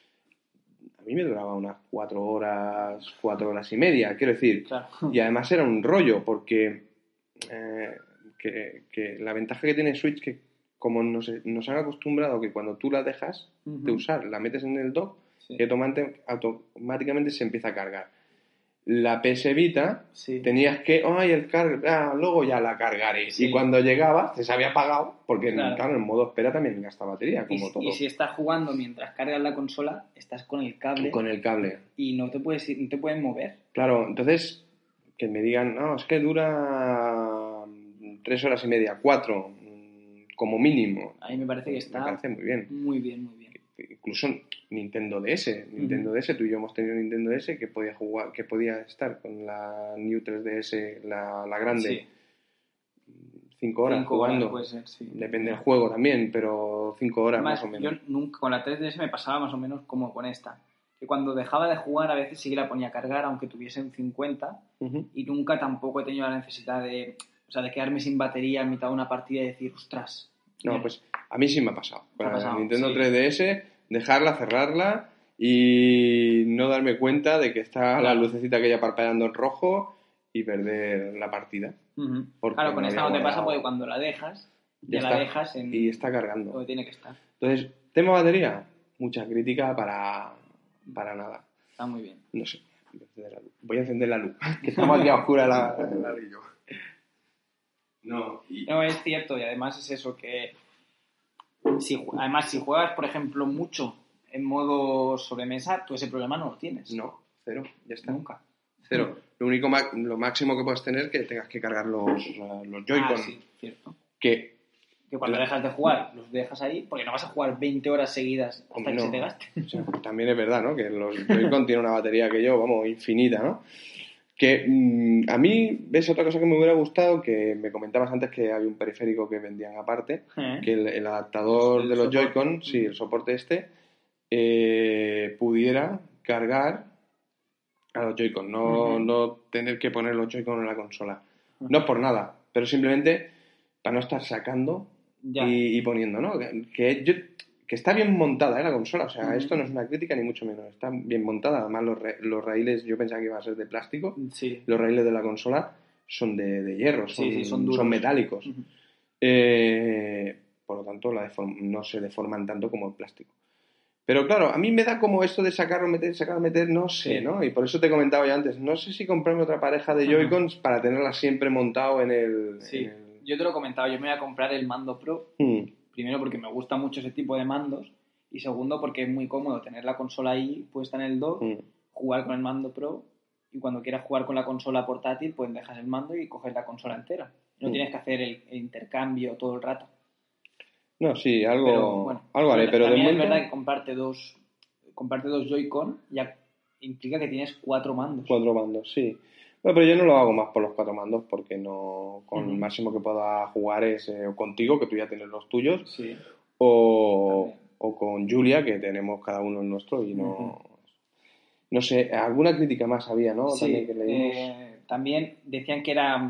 a mí me duraba unas 4 horas y media, quiero decir. Claro. Y además era un rollo, porque que la ventaja que tiene Switch, que como nos han acostumbrado que cuando tú la dejas de usar, la metes en el dock, que automáticamente se empieza a cargar. La PS Vita, tenías que, luego ya la cargaré. Sí. Y cuando llegaba, se había apagado, porque claro, en modo espera también gasta batería, como todo. Y si estás jugando mientras cargas la consola, estás con el cable. Con el cable. Y no te puedes mover. Claro, entonces, que me digan, no, es que dura 3 horas y media, 4, como mínimo. A mí me parece que está... Me parece muy bien. Muy bien, muy bien. Incluso Nintendo DS, DS, tú y yo hemos tenido Nintendo DS que podía estar con la New 3DS, la grande, 5 horas jugando. Puede ser, sí. Depende del juego también, pero 5 horas Además, más o menos. Yo nunca, con la 3DS me pasaba más o menos como con esta, que cuando dejaba de jugar a veces sí que la ponía a cargar, aunque tuviese un 50, y nunca tampoco he tenido la necesidad de quedarme sin batería en mitad de una partida y decir, ostras. No, pues a mí sí me ha pasado. Con la Nintendo 3DS, dejarla, cerrarla y no darme cuenta de que está la lucecita aquella parpadeando en rojo y perder la partida. Claro, con esta no te pasa porque cuando la dejas, la dejas y está cargando. Donde tiene que estar. Entonces, tema batería, mucha crítica para para nada. Está muy bien. No sé, voy a encender la luz, que estamos aquí a oscura la y yo. No, es cierto, y además es eso, que si juegas, por ejemplo, mucho en modo sobremesa, tú ese problema no lo tienes. No, cero, ya está. Nunca. Cero. Lo máximo que puedes tener es que tengas que cargar los Joy-Con. Sí, cierto. Que cuando dejas de jugar, los dejas ahí, porque no vas a jugar 20 horas seguidas hasta que se te gaste. O sea, también es verdad, ¿no? Que los Joy-Con tienen una batería infinita, ¿no? Que a mí, ves, otra cosa que me hubiera gustado, que me comentabas antes que había un periférico que vendían aparte, que el adaptador de los Joy-Con, sí, el soporte pudiera cargar a los Joy-Con, no tener que poner los Joy-Con en la consola. No es por nada, pero simplemente para no estar sacando y poniendo, ¿no? Que está bien montada, la consola, o sea, esto no es una crítica ni mucho menos, está bien montada. Además los raíles, yo pensaba que iba a ser de plástico, los raíles de la consola son de hierro, son metálicos. Por lo tanto no se deforman tanto como el plástico. Pero claro, a mí me da como esto de sacarlo, meter, no sé, ¿no? Y por eso te comentaba yo antes, no sé si comprarme otra pareja de Joy-Cons para tenerla siempre montado en el... Sí, yo te lo he comentado, yo me voy a comprar el mando Pro, primero porque me gusta mucho ese tipo de mandos, y segundo porque es muy cómodo tener la consola ahí puesta en el dock, jugar con el mando Pro, y cuando quieras jugar con la consola portátil, pues dejas el mando y coges la consola entera. No tienes que hacer el intercambio todo el rato. No, sí, algo haré, pero de momento... es verdad que comprarte dos Joy-Con ya implica que tienes 4 mandos. 4 mandos, sí. Bueno, pero yo no lo hago más por los 4 mandos porque no, con el máximo que pueda jugar es o contigo, que tú ya tienes los tuyos, o con Julia, que tenemos cada uno el nuestro y no... No sé, alguna crítica más había, ¿no? Sí, también que leímos. También decían que era...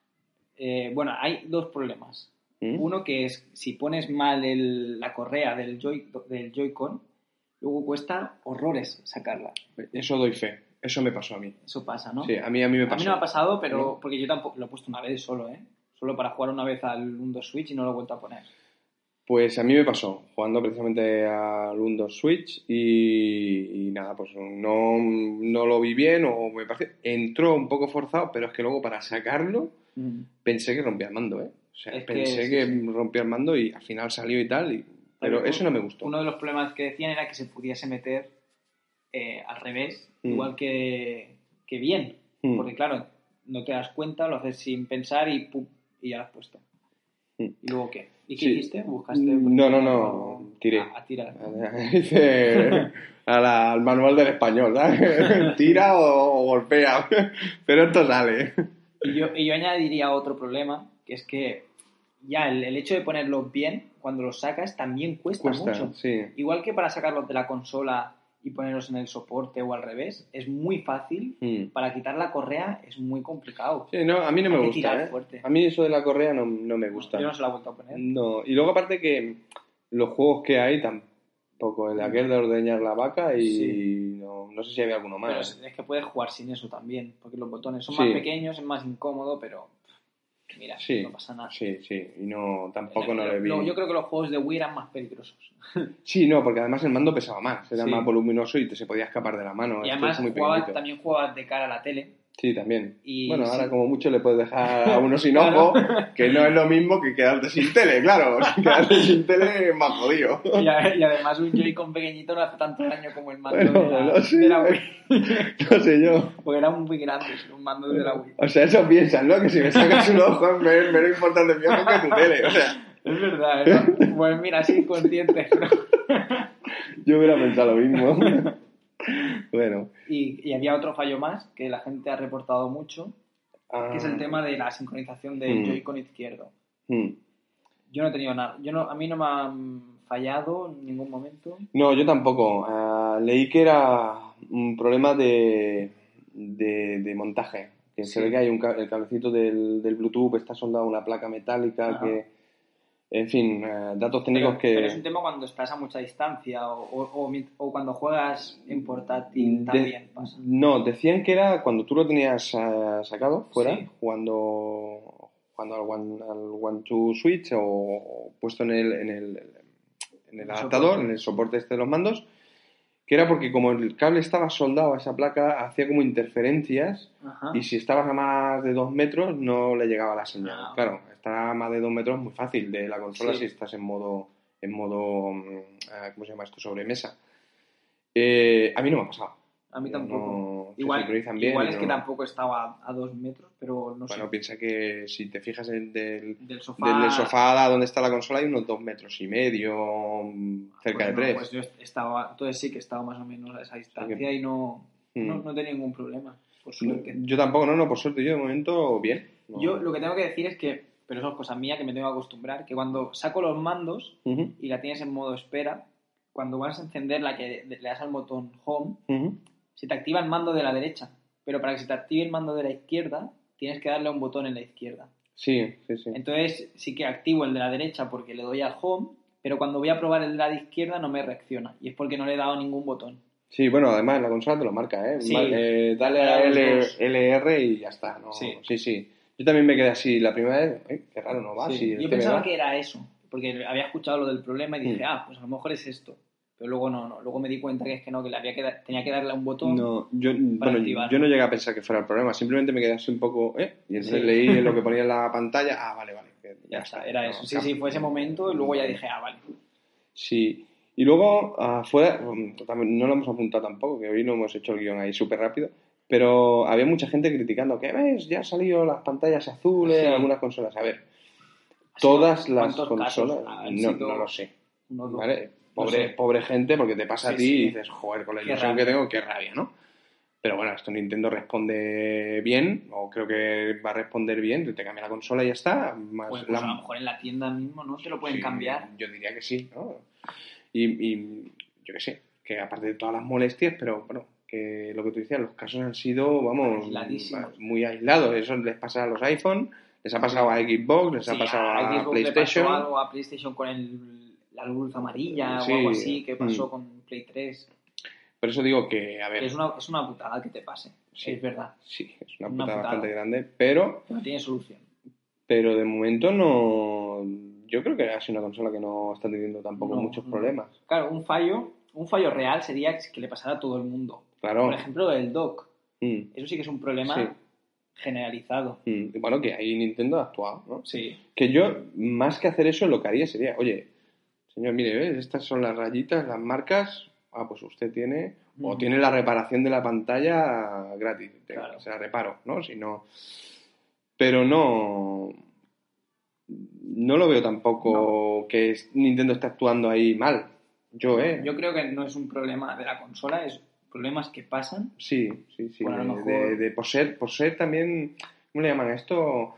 hay 2 problemas. Uno que es, si pones mal la correa del Joy-Con, luego cuesta horrores sacarla. Eso doy fe. Eso me pasó a mí. Eso pasa, ¿no? Sí, a mí me pasó. A mí no me ha pasado, pero porque yo tampoco lo he puesto una vez solo, ¿eh? Solo para jugar una vez al Windows Switch y no lo he vuelto a poner. Pues a mí me pasó, jugando precisamente al Windows Switch y nada, pues no lo vi bien o me parece... Entró un poco forzado, pero es que luego para sacarlo pensé que rompía el mando, ¿eh? O sea, pensé que rompía el mando y al final salió y tal, pero eso no me gustó. Uno de los problemas que decían era que se pudiese meter al revés, igual que bien. Porque claro, no te das cuenta, lo haces sin pensar y ¡pum! Y ya lo has puesto. ¿Y luego qué? ¿Y qué hiciste? ¿Buscaste? No, tiré. A tirar. Hice al manual del español, ¿sabes? Tira o golpea, pero esto sale. Y yo añadiría otro problema, que es que ya el hecho de ponerlos bien, cuando los sacas, también cuesta mucho. Sí. Igual que para sacarlos de la consola y ponerlos en el soporte o al revés, es muy fácil. Para quitar la correa es muy complicado. Sí, no, a mí no me gusta, fuerte. A mí eso de la correa no me gusta. Yo no se la he vuelto a poner. No, y luego aparte que los juegos que hay tampoco, el de aquel de ordeñar la vaca y no sé si había alguno más. Pero es que puedes jugar sin eso también, porque los botones son más pequeños, es más incómodo, pero mira, no pasa nada. Sí, y tampoco no le vi. Yo creo que los juegos de Wii eran más peligrosos. Sí, no, porque además el mando pesaba más, era más voluminoso y se podía escapar de la mano. Y además también jugabas de cara a la tele. Sí, también. Bueno, ahora como mucho le puedes dejar a uno sin ojo, que no es lo mismo que quedarte sin tele, claro. Quedarte sin tele es más jodido. Y además un Joy-Con pequeñito no hace tanto daño como el mando de la Wii. No sé yo. Porque era muy grande un mando de la Wii. O sea, eso piensan, ¿no? Que si me sacas un ojo es menos importante mi ojo que tu tele, o sea... Es verdad, ¿no? Pues mira, así inconsciente. Yo hubiera pensado lo mismo. Bueno. Y había otro fallo más que la gente ha reportado mucho, que es el tema de la sincronización del Joy-Con izquierdo. Yo no he tenido nada. A mí no me han fallado en ningún momento. No, yo tampoco. Leí que era un problema de montaje. Que se ve que hay el cablecito del Bluetooth está soldado a una placa metálica que... En fin, datos técnicos Pero es un tema cuando estás a mucha distancia o cuando juegas en portátil también pasa. No, decían que era cuando tú lo tenías sacado fuera, jugando al One to Switch o puesto en el adaptador, en el soporte de los mandos, que era porque como el cable estaba soldado a esa placa, hacía como interferencias. Ajá. Y si estabas a más de 2 metros, no le llegaba la señal. Ah. Claro, estar a más de 2 metros es muy fácil de la consola Sí. si estás en modo ¿cómo se llama esto? Sobremesa. A mí no me ha pasado. A mí tampoco. No, Igual, se sincronizan bien igual y es que no. tampoco estaba a 2 metros, pero no Bueno, sé. piensa que si te fijas Del del sofá. sofá a donde está la consola hay unos 2,5 metros, cerca de Pues no, 3. pues yo estaba, entonces sí que estaba más o menos a esa distancia que- y no tenía ningún problema, por suerte. Yo tampoco, no, por suerte, yo de momento bien. No. Yo lo que tengo que decir es que, pero eso es cosa mía que me tengo que acostumbrar, que cuando saco los mandos Ujú, y la tienes en modo espera, cuando vas a encenderla, que le das al botón home, ujú. se te activa el mando de la derecha, pero para que se te active el mando de la izquierda, tienes que darle a un botón en la izquierda. Sí. Entonces sí que activo el de la derecha porque le doy al home, pero cuando voy a probar el de la izquierda no me reacciona, y es porque no le he dado ningún botón. Sí, bueno, además la consola te lo marca, ¿eh? Sí, Dale a los dos. LR y ya está, ¿no? Sí. Sí. Yo también me quedé así la primera vez. Ay, qué raro, no va. Sí. Sí, Yo este pensaba me va. que era eso, porque había escuchado lo del problema y dije, Mm. pues a lo mejor es esto. Pero luego no. Luego me di cuenta que es que no, que tenía que darle a un botón No, para yo activarlo. no llegué a pensar que fuera el problema. Simplemente me quedé así un poco, Y entonces Sí. leí lo que ponía en la pantalla. Ah, vale. Que Ya está, está. era No, eso. Sí, fue ese momento y luego ya dije, vale. Sí. Y luego, afuera, también no lo hemos apuntado tampoco, que hoy no hemos hecho el guión ahí súper rápido, pero había mucha gente criticando que, ¿ves? Ya han salido las pantallas azules en Sí. algunas consolas. A ver, Ha todas sido- las ¿cuántos casos consolas, han sido? no lo sé, Uno, dos. ¿vale? No sé. Pobre gente, porque te pasa Sí, a ti sí. y dices, joder, con la Qué ilusión rabia. que tengo, qué rabia, ¿no? Pero bueno, esto Nintendo responde bien, o creo que va a responder bien, te cambia la consola y ya está. Pues a lo mejor en la tienda mismo no te lo pueden Sí, cambiar. yo diría que sí, ¿no? Y yo qué sé, que aparte de todas las molestias, pero bueno, que lo que tú decías, los casos han sido, vamos, Aisladísimos. muy aislados. Eso les pasa a los iPhone, les ha pasado a Xbox, les ha pasado a Xbox PlayStation. le pasó algo a PlayStation con la luz amarilla Sí, o algo así que pasó con Play 3. Por eso digo que, a ver, Que es una putada que te pase. sí, es verdad. sí, es Una putada putada. bastante grande, pero No tiene solución. de momento no. Yo creo que ha sido una consola que no está teniendo tampoco muchos problemas. Claro, un fallo real sería que le pasara a todo el mundo. Claro. Por ejemplo, el dock. Mm. Eso sí que es un problema Sí. generalizado. Y bueno, que ahí Nintendo ha actuado, ¿no? Sí. Que yo, más que hacer eso, lo que haría sería, oye, señor, mire, ¿ves? Estas son las rayitas, las marcas. Pues usted tiene, o tiene la reparación de la pantalla gratis. Claro. Se la reparo, ¿no? Si no. Pero no lo veo tampoco que Nintendo esté actuando ahí mal. Yo creo que no es un problema de la consola, es problemas que pasan. Sí. Bueno, a lo mejor... Por ser también, ¿cómo le llaman a esto?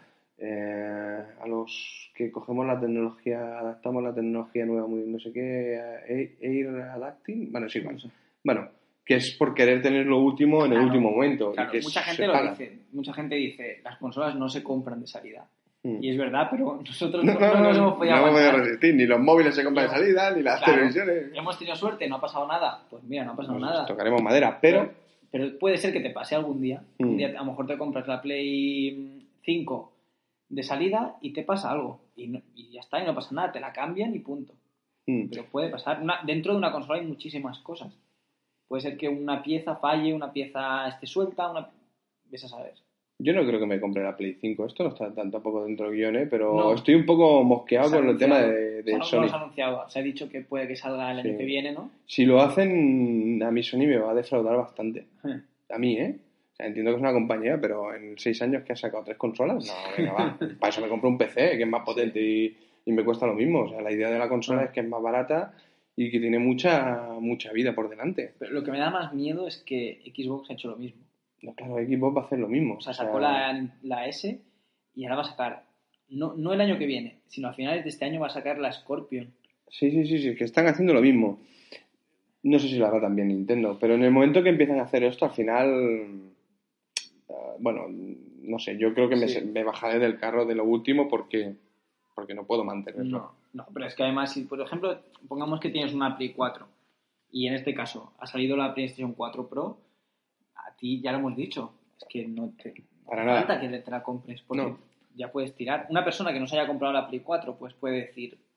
A los que cogemos la tecnología, adaptamos la tecnología nueva, muy no sé qué, Air Adapting, bueno, sí, No sé. Bueno, que es por querer tener lo último en el último momento. Claro, y que mucha gente lo dice. Mucha gente dice, las consolas no se compran de salida. Y es verdad, pero nosotros no nos hemos podido aguantar. Resistir. Ni los móviles se compran de salida, ni las televisiones. Hemos tenido suerte, no ha pasado nada. Pues mira, no ha pasado nada. Tocaremos madera, pero puede ser que te pase algún día. Un día a lo mejor te compras la Play 5 de salida y te pasa algo. Y ya está, y no pasa nada. Te la cambian y punto. Pero puede pasar. Dentro de una consola hay muchísimas cosas. Puede ser que una pieza falle, una pieza esté suelta, ves a saber. Yo no creo que me compre la Play 5. Esto no está tampoco dentro del guión, pero estoy un poco mosqueado con el tema de Sony. No se ha anunciado. Se ha dicho que puede que salga el año que viene, ¿no? Si lo hacen, a mí Sony me va a defraudar bastante. A mí, O sea, entiendo que es una compañía, pero en 6 años que ha sacado 3 consolas, no, venga, va. Para eso me compro un PC, que es más potente y me cuesta lo mismo. O sea, la idea de la consola es que es más barata y que tiene mucha vida por delante. Pero lo que me da más miedo es que Xbox ha hecho lo mismo. No, claro, Xbox va a hacer lo mismo. O sea, sacó la S y ahora va a sacar, no el año que viene, sino a finales de este año va a sacar la Scorpion. Sí, que están haciendo lo mismo. No sé si lo hará también Nintendo, pero en el momento que empiezan a hacer esto, al final, bueno, no sé, yo creo que me bajaré del carro de lo último porque no puedo mantenerlo. No, pero es que además, si por ejemplo, pongamos que tienes una Play 4 y en este caso ha salido la PlayStation 4 Pro, a ti ya lo hemos dicho, es que no te falta que te la compres porque ya puedes tirar. Una persona que no se haya comprado la Play 4 pues puede decir,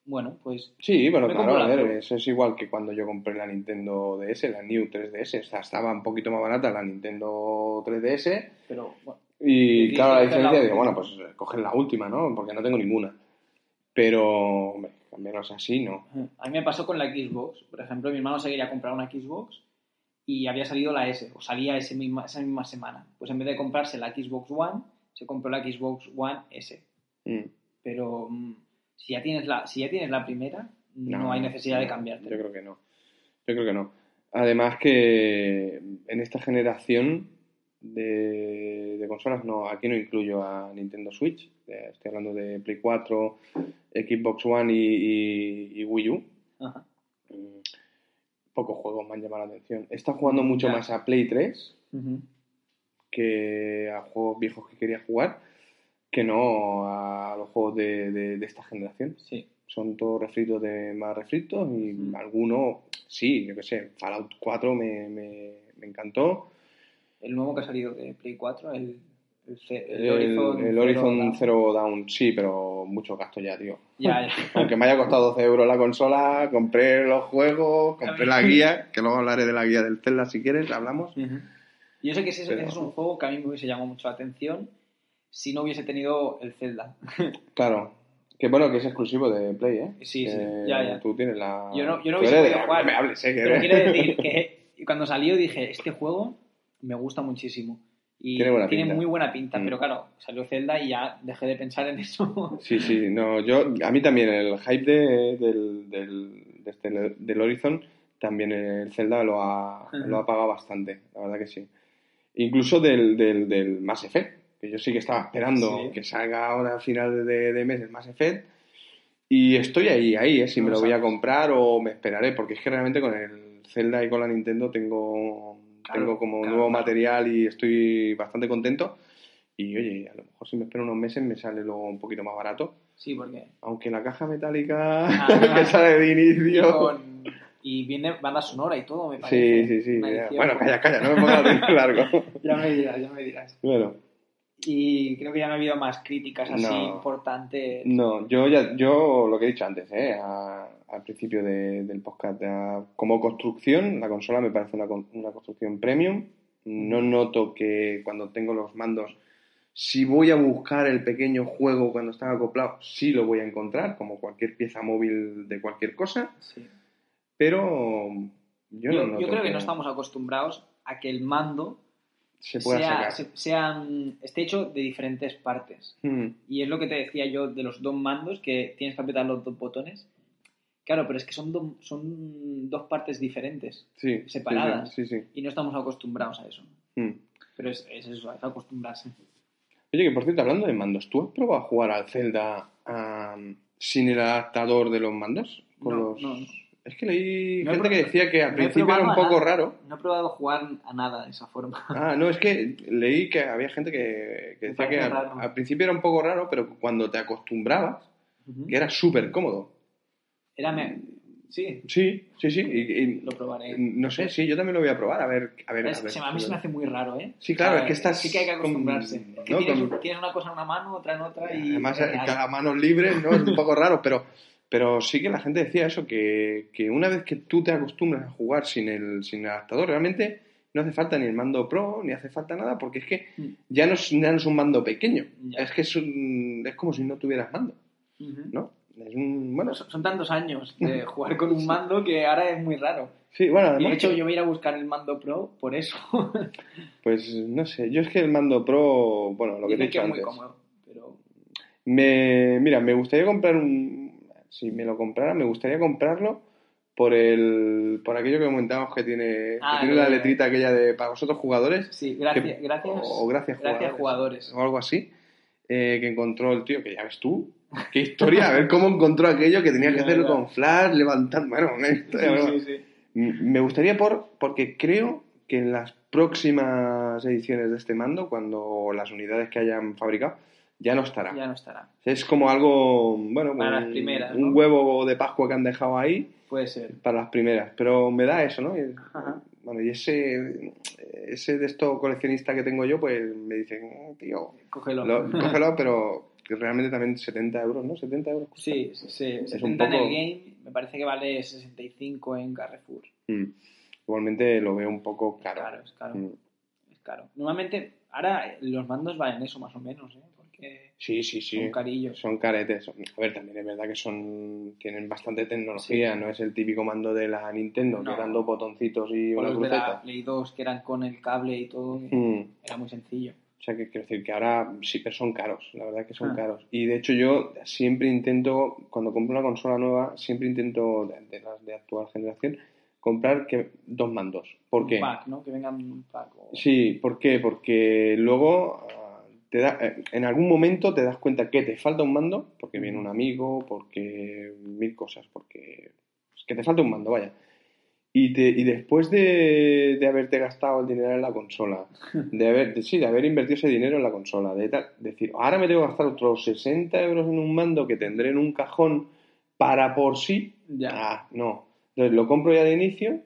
Bueno, pues... Sí, bueno, me claro, compro a la ver, Pro. eso es igual que cuando yo compré la Nintendo DS, la New 3DS. O sea, estaba un poquito más barata la Nintendo 3DS. Pero, bueno, Y claro, la decidiste coger la diferencia, digo, última. bueno, pues coger la última, ¿no? Porque no tengo ninguna. Pero, hombre, al menos así, ¿no? A mí me pasó con la Xbox. Por ejemplo, mi hermano se quería comprar una Xbox y había salido la S, o salía esa misma semana. Pues en vez de comprarse la Xbox One, se compró la Xbox One S. Mm. Pero si ya tienes la primera, no hay necesidad de cambiarte. Yo creo que no. Yo creo que no. Además que en esta generación de consolas, no, aquí no incluyo a Nintendo Switch. Estoy hablando de Play 4, Xbox One y Wii U. Ajá. Pocos juegos me han llamado la atención. He estado jugando mucho más a Play 3 que a juegos viejos que quería jugar, que no a los juegos de esta generación. Sí. Son todos refritos de más refritos y algunos, sí, yo qué sé, Fallout 4 me encantó. El nuevo que ha salido de Play 4, el Horizon Zero Dawn, sí, pero mucho gasto ya, tío. Ya. Aunque me haya costado 12 euros la consola, compré los juegos, compré la guía, que luego hablaré de la guía del Zelda si quieres, hablamos. Yo sé que ese es un juego que a mí me hubiese llamado mucho la atención si no hubiese tenido el Zelda. Claro. Que bueno, que es exclusivo de Play, ¿eh? Sí, ya. Tú tienes la... Yo no hubiese podido jugar. No me hables, pero quiero decir que cuando salió dije, este juego me gusta muchísimo. Y tiene muy buena pinta, pero claro, salió Zelda y ya dejé de pensar en eso. Sí, no, a mí también el hype del Horizon, también el Zelda lo ha pagado bastante, la verdad que sí. Incluso del Mass Effect, que yo sí que estaba esperando que salga ahora a final de mes el Mass Effect, y estoy ahí, si me lo voy a comprar o me esperaré, porque es que realmente con el Zelda y con la Nintendo tengo como nuevo material y estoy bastante contento. Y oye, a lo mejor si me espero unos meses me sale luego un poquito más barato. Sí, porque... Aunque la caja metálica que sale de inicio... Y viene banda sonora y todo, me parece. Sí. Bueno, calla, no me pongas largo. Ya me dirás. Bueno. Y creo que ya no ha habido más críticas así importantes. No, yo lo que he dicho antes, al principio del podcast, como construcción, la consola me parece una construcción premium. No noto que cuando tengo los mandos, si voy a buscar el pequeño juego cuando están acoplados, sí lo voy a encontrar, como cualquier pieza móvil de cualquier cosa. Sí. Pero yo creo que no estamos acostumbrados a que el mando esté hecho de diferentes partes. Y es lo que te decía yo de los dos mandos, que tienes que apretar los dos botones. Claro, pero es que son dos partes diferentes, separadas. Sí. Y no estamos acostumbrados a eso. Pero es eso, es acostumbrarse. Oye, que por cierto, hablando de mandos, ¿tú has probado a jugar al Zelda sin el adaptador de los mandos? No. Es que leí gente que decía que al principio era un poco raro. No he probado jugar a nada de esa forma. No, es que leí que había gente que decía que al principio era un poco raro, pero cuando te acostumbrabas, que era súper cómodo. Sí. Sí. Y lo probaré. No sé, sí, yo también lo voy a probar. A ver. A mí se me hace muy raro, ¿eh? Sí, claro, es que estás... Sí que hay que acostumbrarse. Tienes una cosa en una mano, otra en otra y... Además, cada mano libre, ¿no? Es un poco raro, pero sí que la gente decía eso, que una vez que tú te acostumbras a jugar sin el adaptador, realmente no hace falta ni el mando Pro, ni hace falta nada, porque es que ya no es un mando pequeño. Ya. Es que es como si no tuvieras mando, ¿no? Son tantos años de jugar con un mando que ahora es muy raro. Sí, bueno, además... Y de hecho yo voy a ir a buscar el mando Pro por eso. Pues no sé, yo es que el mando Pro, bueno, lo que te he dicho antes. Es muy cómodo, pero... Mira, me gustaría comprar si me lo comprara, me gustaría comprarlo por aquello que comentamos que tiene la letrita aquella de para vosotros jugadores. Sí, gracias jugadores. O algo así, que encontró el tío, que ya ves tú, qué historia, a ver cómo encontró aquello que tenía que hacerlo con flash, levantando, bueno, una historia. Sí. Me gustaría porque creo que en las próximas ediciones de este mando, cuando las unidades que hayan fabricado, ya no estará. Es como algo, bueno, para las primeras, un huevo de Pascua que han dejado ahí. Puede ser. Para las primeras. Pero me da eso, ¿no? Bueno, y ese de estos coleccionista que tengo yo, pues me dicen, tío, Cógelo. Cógelo, pero que realmente también 70 euros, ¿no? 70 euros. Cuesta. Sí, 70 en el game, me parece que vale 65 en Carrefour. Igualmente lo veo un poco caro. Es caro. Es caro. Normalmente, ahora los mandos valen eso más o menos, ¿eh? Porque sí. son carillos. Son caretes. A ver, también es verdad que tienen bastante tecnología, no es el típico mando de la Nintendo, que eran 2 botoncitos y o una los cruceta. de la Play 2 que eran con el cable y todo, era muy sencillo. O sea, que quiero decir que ahora sí, pero son caros, la verdad que son caros. Y de hecho yo siempre intento, cuando compro una consola nueva, siempre intento, de las de actual generación, comprar 2 mandos. ¿Por qué? Un pack, ¿no? Que vengan un pack. Sí, ¿por qué? Porque luego en algún momento te das cuenta que te falta un mando, porque viene un amigo, porque 1000 cosas, porque es que te falta un mando, vaya. Y después de haberte gastado el dinero en la consola, de haber invertido ese dinero en la consola, decir, ahora me tengo que gastar otros 60 euros en un mando que tendré en un cajón para por sí. Ya. No. Entonces lo compro ya de inicio.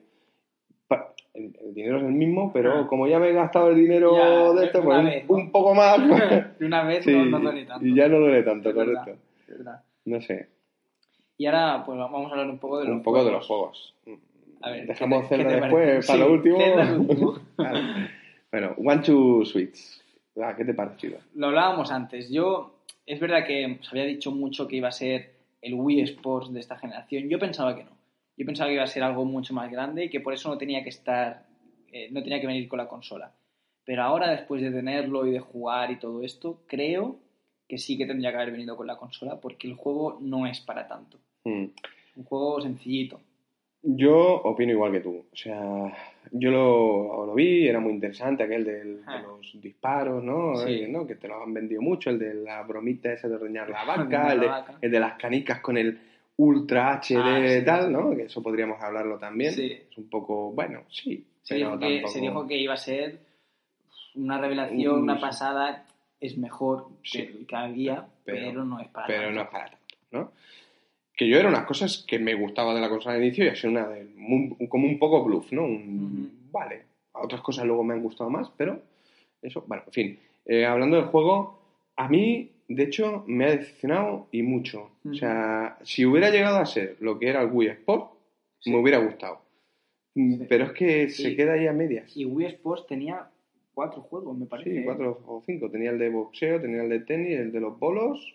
El dinero es el mismo, pero como ya me he gastado el dinero de esto, pues un poco más. De una vez sí, no duele tanto. Y ya no duele tanto, es correcto. Verdad. No sé. Y ahora, pues vamos a hablar un poco de los juegos. De los juegos. A ver, dejamos Zelda después, para lo último. Vale. Bueno, One to Switch. ¿Qué te ha parecido? Lo hablábamos antes. Es verdad que se había dicho mucho que iba a ser el Wii Sports de esta generación. Yo pensaba que no. Yo pensaba que iba a ser algo mucho más grande y que por eso no tenía que venir con la consola. Pero ahora, después de tenerlo y de jugar y todo esto, creo que sí que tendría que haber venido con la consola porque el juego no es para tanto. Un juego sencillito. Yo opino igual que tú. O sea, yo lo vi, era muy interesante aquel de los disparos, ¿no? Sí. ¿no? Que te lo han vendido mucho, el de la bromita esa de ordeñar la vaca, el de las canicas con el Ultra HD tal, ¿no? Que eso podríamos hablarlo también. Sí. Es un poco, bueno, sí. Se dijo que iba a ser una revelación, una pasada, es mejor que había, pero no es para tanto. Pero no es para tanto, ¿no? Que yo era unas cosas que me gustaba de la consola de inicio y ha sido como un poco bluff, ¿no? Vale, otras cosas luego me han gustado más, pero eso, bueno, en fin. Hablando del juego, a mí, de hecho, me ha decepcionado y mucho. O sea, si hubiera llegado a ser lo que era el Wii Sport, me hubiera gustado. Sí. Pero es que se queda ahí a medias. Y Wii Sports tenía 4 juegos, me parece. Sí, 4 o 5. Tenía el de boxeo, tenía el de tenis, el de los bolos.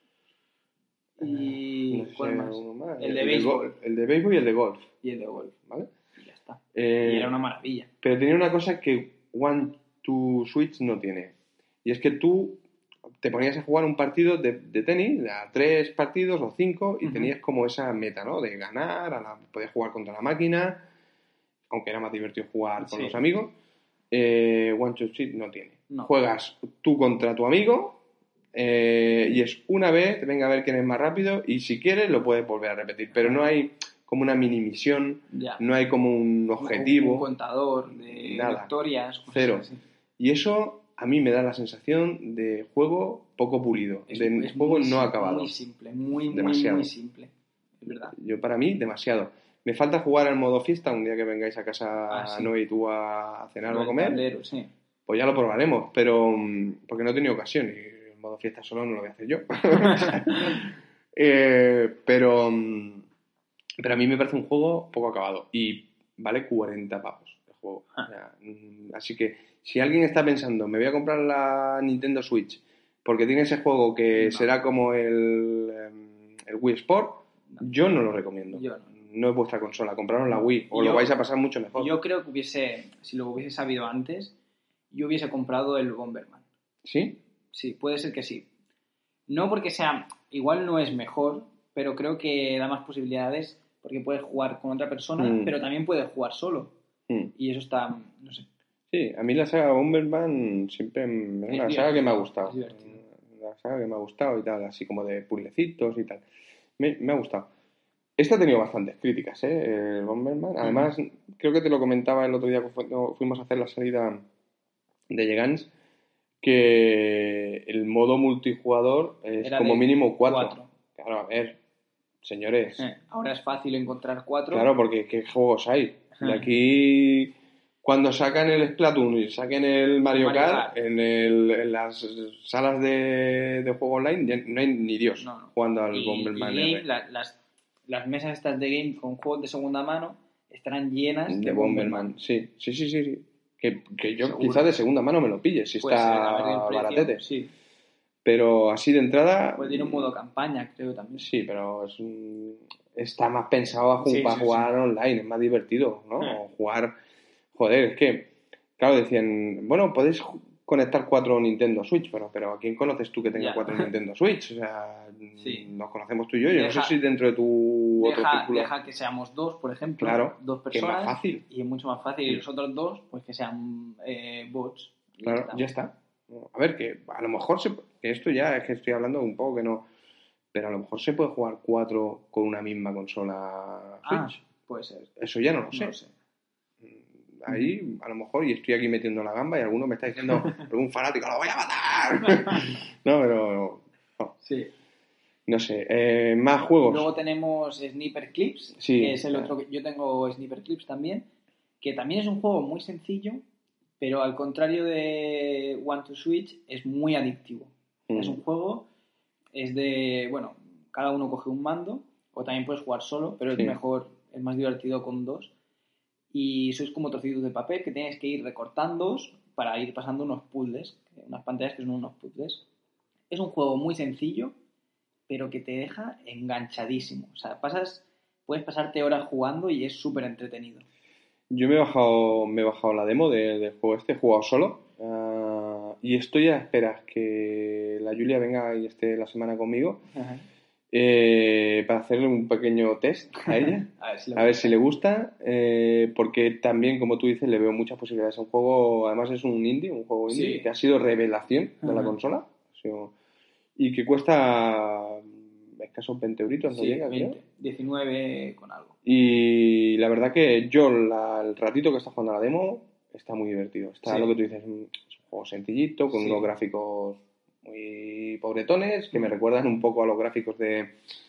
¿Y no sé, cuál más? Uno más? El de béisbol. El de béisbol y el de golf. Y el de golf. ¿Vale? Y ya está. Y era una maravilla. Pero tenía una cosa que One to Switch no tiene. Y es que tú te ponías a jugar un partido de tenis, a 3 partidos o 5, y tenías como esa meta, ¿no? De ganar, podías jugar contra la máquina, aunque era más divertido jugar con los amigos. One to Switch no tiene. No. Juegas tú contra tu amigo. Y es una vez, venga a ver quién es más rápido y si quieres lo puedes volver a repetir, pero no hay como una mini misión, no hay como un objetivo, un contador de victorias, cero. Así. Y eso a mí me da la sensación de juego poco pulido, de juego no acabado. Muy simple, muy simple, es verdad. Yo para mí demasiado. Me falta jugar al modo fiesta un día que vengáis a casa Noé y tú a cenar o a comer. Tablero, sí. Pues ya lo probaremos, pero porque no he tenido ocasión y modo fiesta solo no lo voy a hacer yo. Pero a mí me parece un juego poco acabado y vale 40 pavos el juego. O sea, así que si alguien está pensando, me voy a comprar la Nintendo Switch porque tiene ese juego que será como el Wii Sport, yo no lo recomiendo. No es vuestra consola, compraros la Wii o lo vais a pasar mucho mejor. Yo creo que si lo hubiese sabido antes, yo hubiese comprado el Bomberman. ¿Sí? Sí, puede ser que sí. No porque igual no es mejor, pero creo que da más posibilidades porque puedes jugar con otra persona, pero también puedes jugar solo. Y eso está, no sé. Sí, a mí la saga Bomberman siempre es una saga que me ha gustado. Una saga que me ha gustado y tal, así como de puzzlecitos y tal. Me ha gustado. Esta ha tenido bastantes críticas, el Bomberman. Además, creo que te lo comentaba el otro día cuando fuimos a hacer la salida de Gegants, que el modo multijugador es como mínimo 4. Claro, a ver, señores. Ahora es fácil encontrar 4. Claro, porque ¿qué juegos hay? De aquí Cuando sacan el Splatoon y saquen el Mario Kart, en las salas de juego online ya no hay ni Dios jugando al Bomberman R. Las mesas estas de game con juegos de segunda mano estarán llenas de Bomberman. Sí. Que yo quizás de segunda mano me lo pille, si pues está baratete. Sí. Pero así de entrada... Pues tiene un modo campaña, creo también. Sí, pero está más pensado para jugar online, es más divertido, ¿no? O jugar... Joder, es que, claro, decían, bueno, podéis conectar 4 Nintendo Switch, pero ¿a quién conoces tú que tenga 4 Nintendo Switch? O sea, nos conocemos tú y yo. Yo no sé si dentro de tu otro círculo... Deja que seamos 2, por ejemplo, claro, 2 personas. Que es más fácil. Y es mucho más fácil. Y los otros 2, pues que sean bots. Claro, ya está. A ver, que a lo mejor que esto ya es que estoy hablando un poco que no... Pero a lo mejor se puede jugar 4 con una misma consola Switch. Puede ser. Eso ya no lo sé. Ahí, a lo mejor, y estoy aquí metiendo la gamba y alguno me está diciendo, algún fanático, ¡lo voy a matar! No, pero... No. Sí. No sé, más juegos. Luego tenemos Sniper Clips, que es el otro que... Yo tengo Sniper Clips también, que también es un juego muy sencillo, pero al contrario de One to Switch, es muy adictivo. Es un juego, es de... Bueno, cada uno coge un mando, o también puedes jugar solo, pero es mejor, es más divertido con 2. Y sois como trocitos de papel que tienes que ir recortando para ir pasando unos puzzles, unas pantallas que son unos puzzles. Es un juego muy sencillo, pero que te deja enganchadísimo. O sea, puedes pasarte horas jugando y es súper entretenido. Yo me he bajado la demo del juego he jugado solo. Y estoy a esperar que la Julia venga y esté la semana conmigo. Ajá. Para hacerle un pequeño test a ella, a ver si le gusta, porque también, como tú dices, le veo muchas posibilidades. Un juego, además es un juego indie que ha sido revelación de la consola y que cuesta escasos 20 euritos, ¿no llega? 20, 19 con algo. Y la verdad que yo, el ratito que está jugando a la demo, está muy divertido. Está lo que tú dices, es un juego sencillito, con unos gráficos muy pobretones, que me recuerdan un poco a los gráficos del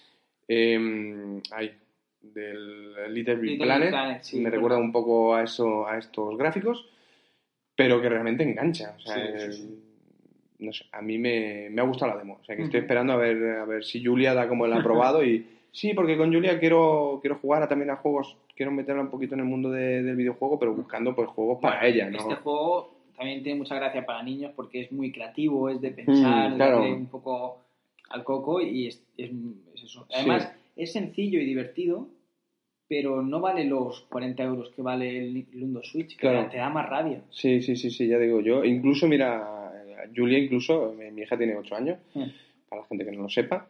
Little Big Planet. Me recuerda un poco a estos gráficos, pero que realmente engancha. O sea, no sé, a mí me ha gustado la demo. O sea, que estoy esperando a ver si Julia da como el aprobado y... Sí, porque con Julia quiero jugar también a juegos, quiero meterla un poquito en el mundo del videojuego, pero buscando pues juegos para ella, ¿no? Este juego también tiene mucha gracia para niños porque es muy creativo, es de pensar, darle un poco al coco y es eso. Además, es sencillo y divertido, pero no vale los 40 euros que vale el Nintendo Switch, que te da más rabia. Sí, ya digo yo. Incluso, mira, Julia, mi hija tiene 8 años, para la gente que no lo sepa.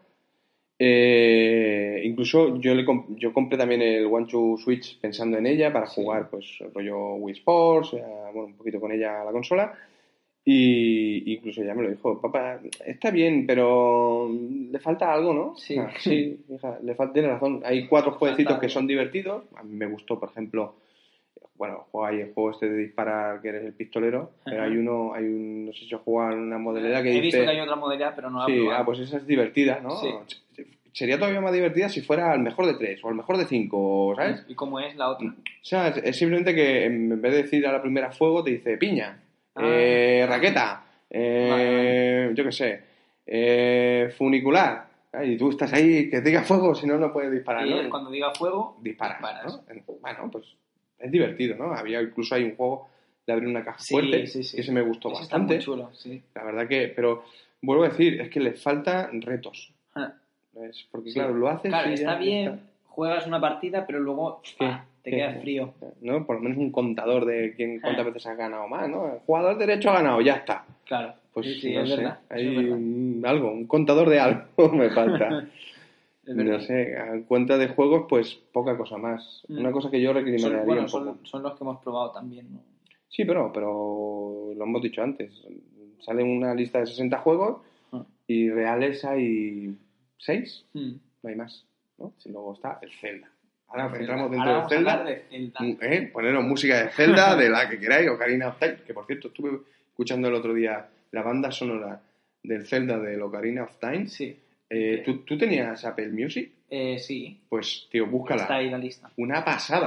Incluso yo compré también el One to Switch pensando en ella para jugar pues rollo Wii Sports, un poquito con ella a la consola, y incluso ella me lo dijo, papá, está bien, pero le falta algo, ¿no? Sí, hija, tiene razón, hay 4 jueguecitos que son divertidos. A mí me gustó, por ejemplo, juega ahí el juego este de disparar, que eres el pistolero, pero hay un, no sé si os juegan una modalidad que he visto que hay otra modalidad, pero no la he probado. Pues esa es divertida, ¿no? Sí. Sería todavía más divertida si fuera al mejor de 3 o al mejor de 5, ¿sabes? ¿Y cómo es la otra? O sea, es simplemente que en vez de decir a la primera fuego, te dice piña, raqueta, yo qué sé, funicular. Y tú estás ahí, que diga fuego, si no, no puedes disparar, ¿no? Y cuando diga fuego, disparas. ¿No? Bueno, pues es divertido, ¿no? Incluso hay un juego de abrir una caja fuerte, que ese me gustó bastante. Está muy chulo, sí. La verdad que, pero vuelvo a decir, es que le faltan retos. Porque claro, lo haces. Claro, está bien, juegas una partida, pero luego te quedas frío. ¿No? Por lo menos un contador de cuántas veces has ganado más, ¿no? El jugador derecho ha ganado, ya está. Claro. Pues sí, no es sé, verdad. hay un contador de algo me falta. No sé, a cuenta de juegos, pues poca cosa más. Una cosa que yo recriminaría un poco. Son los que hemos probado también, ¿no? Sí, pero lo hemos dicho antes. Sale una lista de 60 juegos y reales hay 6. No hay más, ¿no? Y luego está el Zelda. Ahora entramos dentro del Zelda. Poneros música de Zelda, de la que queráis, Ocarina of Time, que por cierto estuve escuchando el otro día la banda sonora del Zelda de Ocarina of Time. Sí. ¿Tú tenías Apple Music? Sí. Pues, tío, búscala. Está ahí la lista. Una pasada.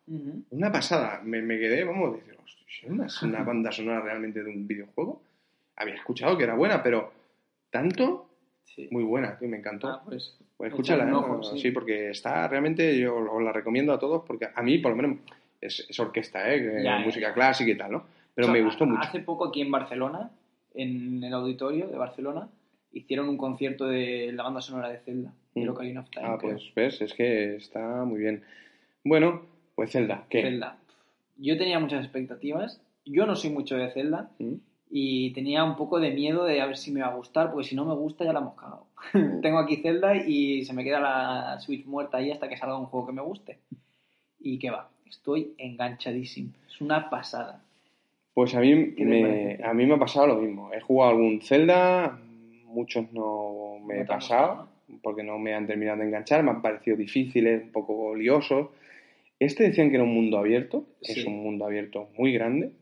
Una pasada. Me quedé, vamos, decir, ¿es una banda sonora realmente de un videojuego? Había escuchado que era buena, pero ¿tanto? Sí. Muy buena, tío, me encantó. Pues escúchala, sí, porque está realmente, yo os la recomiendo a todos, porque a mí, por lo menos, es orquesta, música clásica y tal, ¿no? Pero me gustó mucho. Hace poco aquí en Barcelona, en el auditorio de Barcelona, hicieron un concierto de la banda sonora de Zelda, de Ocarina of Time. Pues ves, es que está muy bien. Bueno, pues Zelda, ¿qué? Zelda. Yo tenía muchas expectativas. Yo no soy mucho de Zelda y tenía un poco de miedo de a ver si me va a gustar, porque si no me gusta ya la hemos cagado. Tengo aquí Zelda y se me queda la Switch muerta ahí hasta que salga un juego que me guste. Y qué va, estoy enganchadísimo. Es una pasada. Pues a mí me ha pasado lo mismo. He jugado algún Zelda, muchos no me he pasado, porque no me han terminado de enganchar, me han parecido difíciles, un poco liosos. Decían que era un mundo abierto, es un mundo abierto muy grande,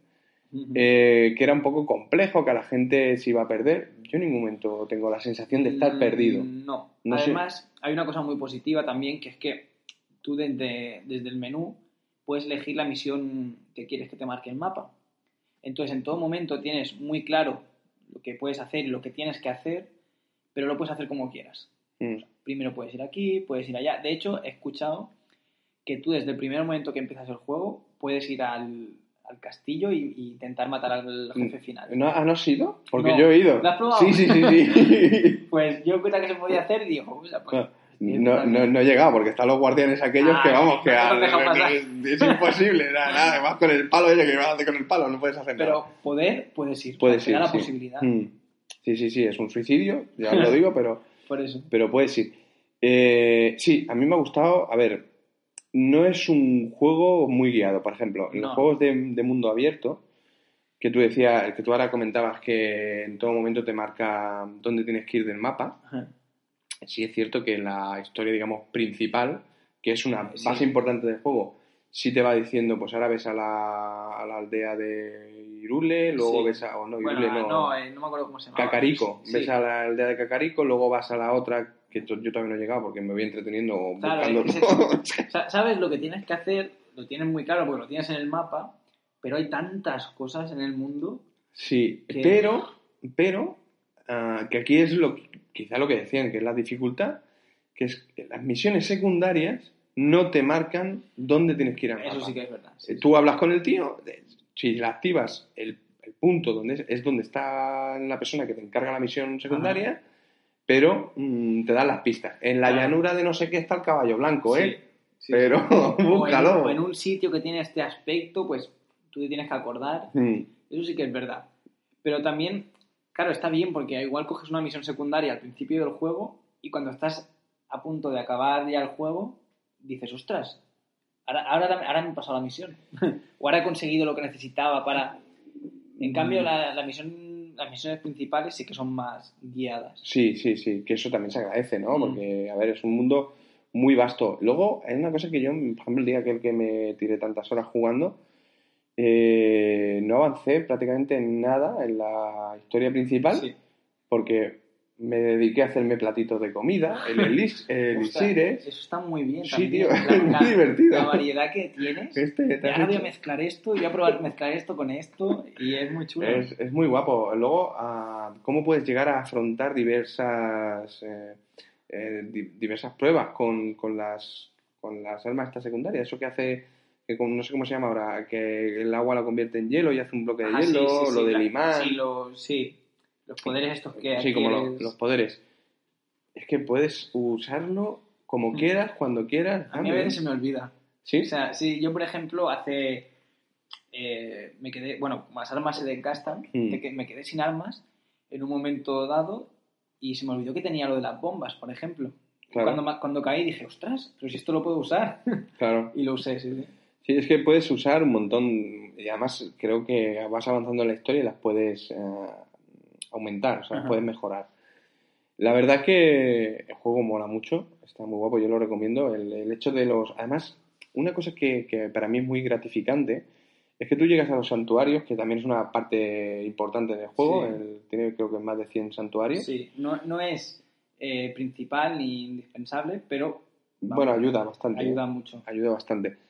que era un poco complejo, que a la gente se iba a perder. Yo en ningún momento tengo la sensación de estar perdido. No. Además, hay una cosa muy positiva también, que es que tú desde el menú puedes elegir la misión que quieres que te marque el mapa. Entonces, en todo momento tienes muy claro lo que puedes hacer y lo que tienes que hacer, pero lo puedes hacer como quieras. Primero puedes ir aquí, puedes ir allá. De hecho, he escuchado que tú desde el primer momento que empiezas el juego puedes ir al castillo y intentar matar al jefe final. ¿No has ido? Porque yo he ido. ¿Lo has probado? Sí. Pues yo cuenta que se podía hacer y digo, pues... No he llegado porque están los guardianes aquellos que vamos, que es imposible, nada, además con el palo que vas con el palo, no puedes hacer nada. Pero puedes ir, te da la posibilidad. Sí, es un suicidio, ya lo digo, pero... Por eso. Pero puedes ir. Sí, a mí me ha gustado, a ver, no es un juego muy guiado, por ejemplo, en los juegos de mundo abierto, que tú decías, que tú ahora comentabas que en todo momento te marca dónde tienes que ir del mapa. Ajá. Sí es cierto que en la historia, digamos, principal, que es una base importante del juego, sí te va diciendo, pues ahora ves a la aldea de Hyrule, luego ves a... no me acuerdo cómo se llama. Cacarico. Ves a la aldea de Cacarico, luego vas a la otra, que yo todavía no he llegado porque me voy entreteniendo buscando... Sabes lo que tienes que hacer, lo tienes muy claro porque lo tienes en el mapa, pero hay tantas cosas en el mundo... Sí, pero que aquí es quizá lo que decían, que es la dificultad, que es que las misiones secundarias no te marcan dónde tienes que ir al mapa. Eso sí que es verdad. Tú hablas con el tío, si la activas el punto donde está la persona que te encarga la misión secundaria, pero te dan las pistas. En la llanura de no sé qué está el caballo blanco, Sí, pero búscalo. O en un sitio que tiene este aspecto, pues tú te tienes que acordar. Eso sí que es verdad. Pero también... Claro, está bien porque igual coges una misión secundaria al principio del juego y cuando estás a punto de acabar ya el juego, dices, ostras, ahora me he pasado la misión. O ahora he conseguido lo que necesitaba para... En cambio, las misiones principales sí que son más guiadas. Sí, que eso también se agradece, ¿no? Porque, a ver, es un mundo muy vasto. Luego, hay una cosa que yo, por ejemplo, el día que me tiré tantas horas jugando... no avancé prácticamente en nada en la historia principal porque me dediqué a hacerme platitos de comida, el elixir. Eso está muy bien sí, también. Tío, es muy divertido. La variedad que tienes. Ahora voy a mezclar esto, voy a probar mezclar esto con esto y es muy chulo. Es muy guapo. Luego, ¿cómo puedes llegar a afrontar diversas pruebas con las armas estas secundarias? Eso que hace... no sé cómo se llama ahora, que el agua la convierte en hielo y hace un bloque de hielo, lo del imán... Los poderes estos que... Sí, como los poderes. Es que puedes usarlo como quieras, cuando quieras. A mí a veces se me olvida. ¿Sí? O sea, yo por ejemplo me quedé... Bueno, como las armas se desgastan, me quedé sin armas en un momento dado y se me olvidó que tenía lo de las bombas, por ejemplo. Claro. Cuando caí dije, ostras, pero si esto lo puedo usar. Claro. Y lo usé, sí. Sí, es que puedes usar un montón, y además creo que vas avanzando en la historia y las puedes aumentar, o sea, las puedes mejorar. La verdad es que el juego mola mucho, está muy guapo, yo lo recomiendo. El hecho de Además, una cosa que para mí es muy gratificante es que tú llegas a los santuarios, que también es una parte importante del juego, tiene creo que más de 100 santuarios. Sí, no es principal ni indispensable, pero... Bueno, ayuda bastante. Ayuda mucho. Ayuda bastante.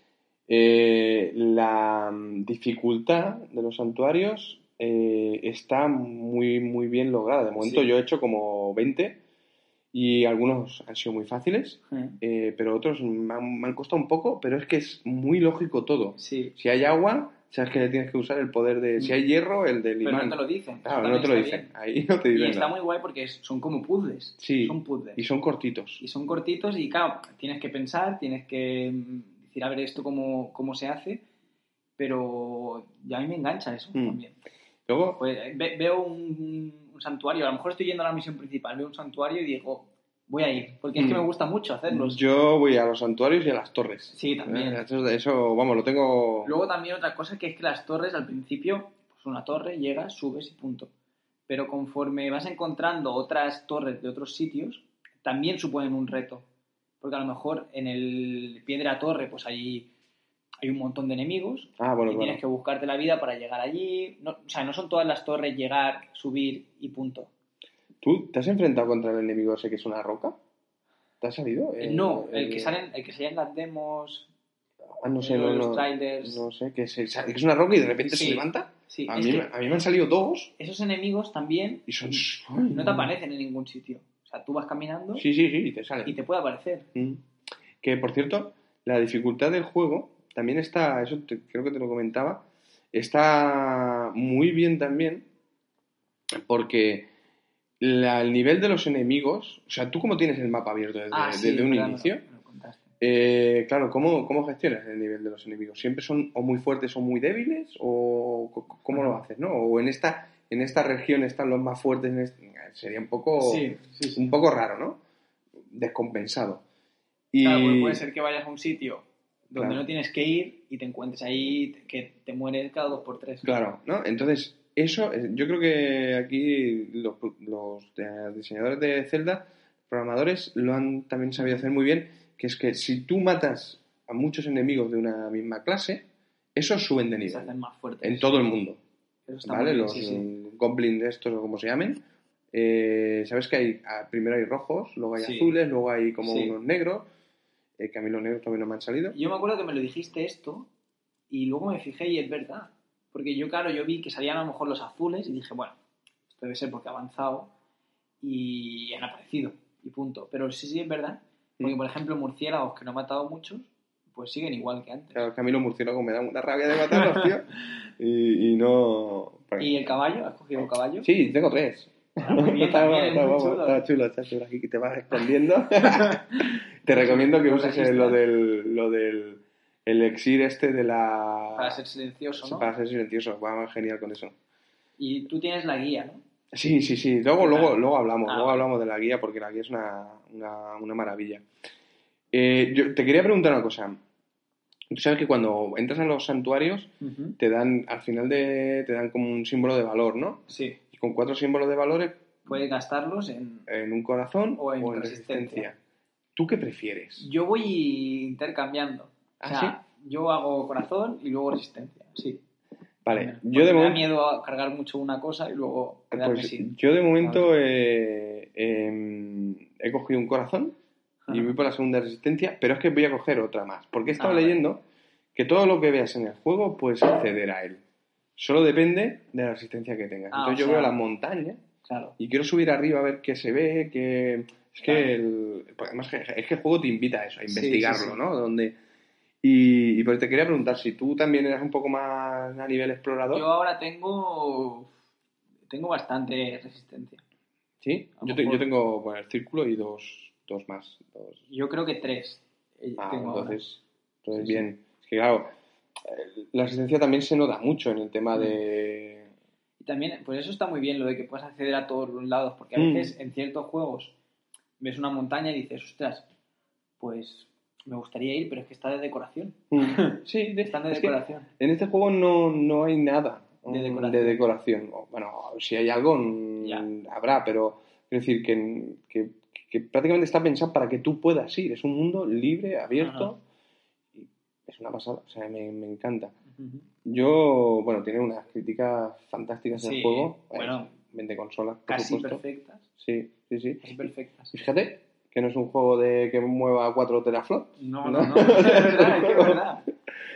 La dificultad de los santuarios está muy, muy bien lograda. De momento yo he hecho como 20 y algunos han sido muy fáciles, pero otros me han costado un poco, pero es que es muy lógico todo. Sí. Si hay agua, sabes que tienes que usar el poder de... Si hay hierro, el del imán. Pero no te lo dicen. Claro, no te lo dicen. Ahí no te dicen Y está nada. muy guay porque son como puzzles. Sí, son puzzles. y son cortitos. Y son cortitos y, claro, tienes que pensar, tienes que decir, a ver, esto cómo se hace, pero ya a mí me engancha eso también. Luego... Pues veo un santuario, a lo mejor estoy yendo a la misión principal, veo un santuario y digo, voy a ir, porque es que me gusta mucho hacerlos. Yo voy a los santuarios y a las torres. Sí, también. Eso, vamos, lo tengo... Luego también otra cosa que es que las torres al principio, pues una torre, llegas, subes y punto. Pero conforme vas encontrando otras torres de otros sitios, también suponen un reto. Porque a lo mejor en el pie de la torre pues hay un montón de enemigos y tienes que buscarte la vida para llegar allí. No, o sea, no son todas las torres llegar, subir y punto. ¿Tú te has enfrentado contra el enemigo ese que es una roca? ¿Te ha salido? No, el que sale en las demos... no sé, los trailers... No sé, que es una roca y de repente se levanta. Sí, a mí me han salido dos. Esos enemigos también y son... no te aparecen en ningún sitio. O sea, tú vas caminando sí, y te salen. Y te puede aparecer. Que, por cierto, la dificultad del juego también está, creo que te lo comentaba, está muy bien también porque el nivel de los enemigos, o sea, tú como tienes el mapa abierto desde un inicio, claro, ¿cómo gestionas el nivel de los enemigos? ¿Siempre son o muy fuertes o muy débiles? ¿O cómo lo haces, no? ¿O en esta región están los más fuertes? Sería un poco un poco raro, ¿no? Descompensado. Claro, pues puede ser que vayas a un sitio donde no tienes que ir y te encuentres ahí que te mueres cada 2x3. Claro, ¿no? Entonces, eso, yo creo que aquí los diseñadores de Zelda, programadores, lo han también sabido hacer muy bien, que es que si tú matas a muchos enemigos de una misma clase, esos suben de nivel. Se hacen más fuertes. En todo el mundo. Eso está ¿Vale? Bien, los goblins estos o como se llamen. Sabes que primero hay rojos, luego hay azules, luego hay como unos negros, que a mí los negros todavía no me han salido. Yo me acuerdo que me lo dijiste esto y luego me fijé y es verdad. Porque yo vi que salían a lo mejor los azules y dije, bueno, esto debe ser porque ha avanzado y han aparecido y punto. Pero sí es verdad. Porque, por ejemplo, murciélagos que no he matado muchos, pues siguen igual que antes. Claro, que a mí los murciélagos me dan una rabia de matarlos, tío. y no... ¿Y el caballo? ¿Has cogido un caballo? Sí, tengo 3. Está chulo. Aquí que te vas escondiendo. Te recomiendo que uses lo del elixir este de la... Para ser silencioso, ¿no? Para ser silencioso, va genial con eso. Y tú tienes la guía, ¿no? Sí. Luego hablamos. Luego hablamos de la guía porque la guía es una maravilla. Yo te quería preguntar una cosa. Tú sabes que cuando entras a los santuarios te dan, al final te dan como un símbolo de valor, ¿no? Sí. Y con 4 símbolos de valores puedes gastarlos en un corazón o en resistencia. ¿Tú qué prefieres? Yo voy intercambiando. O sea, ¿sí? Yo hago corazón y luego resistencia, sí. Vale, yo de momento... Me da miedo a cargar mucho una cosa y luego quedarme sin. Yo de momento he cogido un corazón y voy por la segunda resistencia, pero es que voy a coger otra más. Porque he estado leyendo que todo lo que veas en el juego puedes acceder a él. Solo depende de la resistencia que tengas. Entonces yo veo las montañas y quiero subir arriba a ver qué se ve, que... Es que además es que el juego te invita a eso, a investigarlo, ¿no? Donde... Y pues te quería preguntar si tú también eras un poco más a nivel explorador. Yo ahora tengo bastante resistencia. ¿Sí? Yo tengo el círculo y dos más. Yo creo que 3. Entonces bien. Es que claro, la resistencia también se nota mucho en el tema de... Y también, pues eso está muy bien, lo de que puedas acceder a todos los lados, porque a veces en ciertos juegos ves una montaña y dices, ostras, pues me gustaría ir, pero es que está de decoración. Sí, están de decoración. En este juego no hay nada de decoración. Bueno, si hay algo, habrá, pero quiero decir que prácticamente está pensado para que tú puedas ir. Es un mundo libre, abierto. Y es una pasada, o sea, me encanta. Yo, tiene unas críticas fantásticas el juego. Bueno, vende consolas, casi perfectas. Sí. Casi perfectas. Fíjate que no es un juego que mueva 4 teraflops. No, es verdad.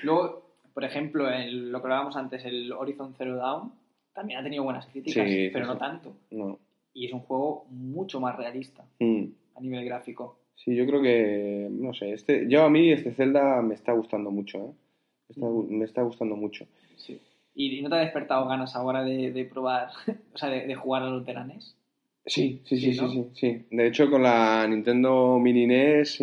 Luego, por ejemplo, lo que hablábamos antes, el Horizon Zero Dawn, también ha tenido buenas críticas, Sí, pero sí, no sí. tanto. No. Y es un juego mucho más realista a nivel gráfico. Sí, yo creo que, no sé, a mí este Zelda me está gustando mucho, ¿eh? Me está gustando mucho. Sí. ¿Y no te ha despertado ganas ahora de probar, o sea, de jugar a los de la NES? Sí. ¿no? Sí. De hecho, con la Nintendo Mini NES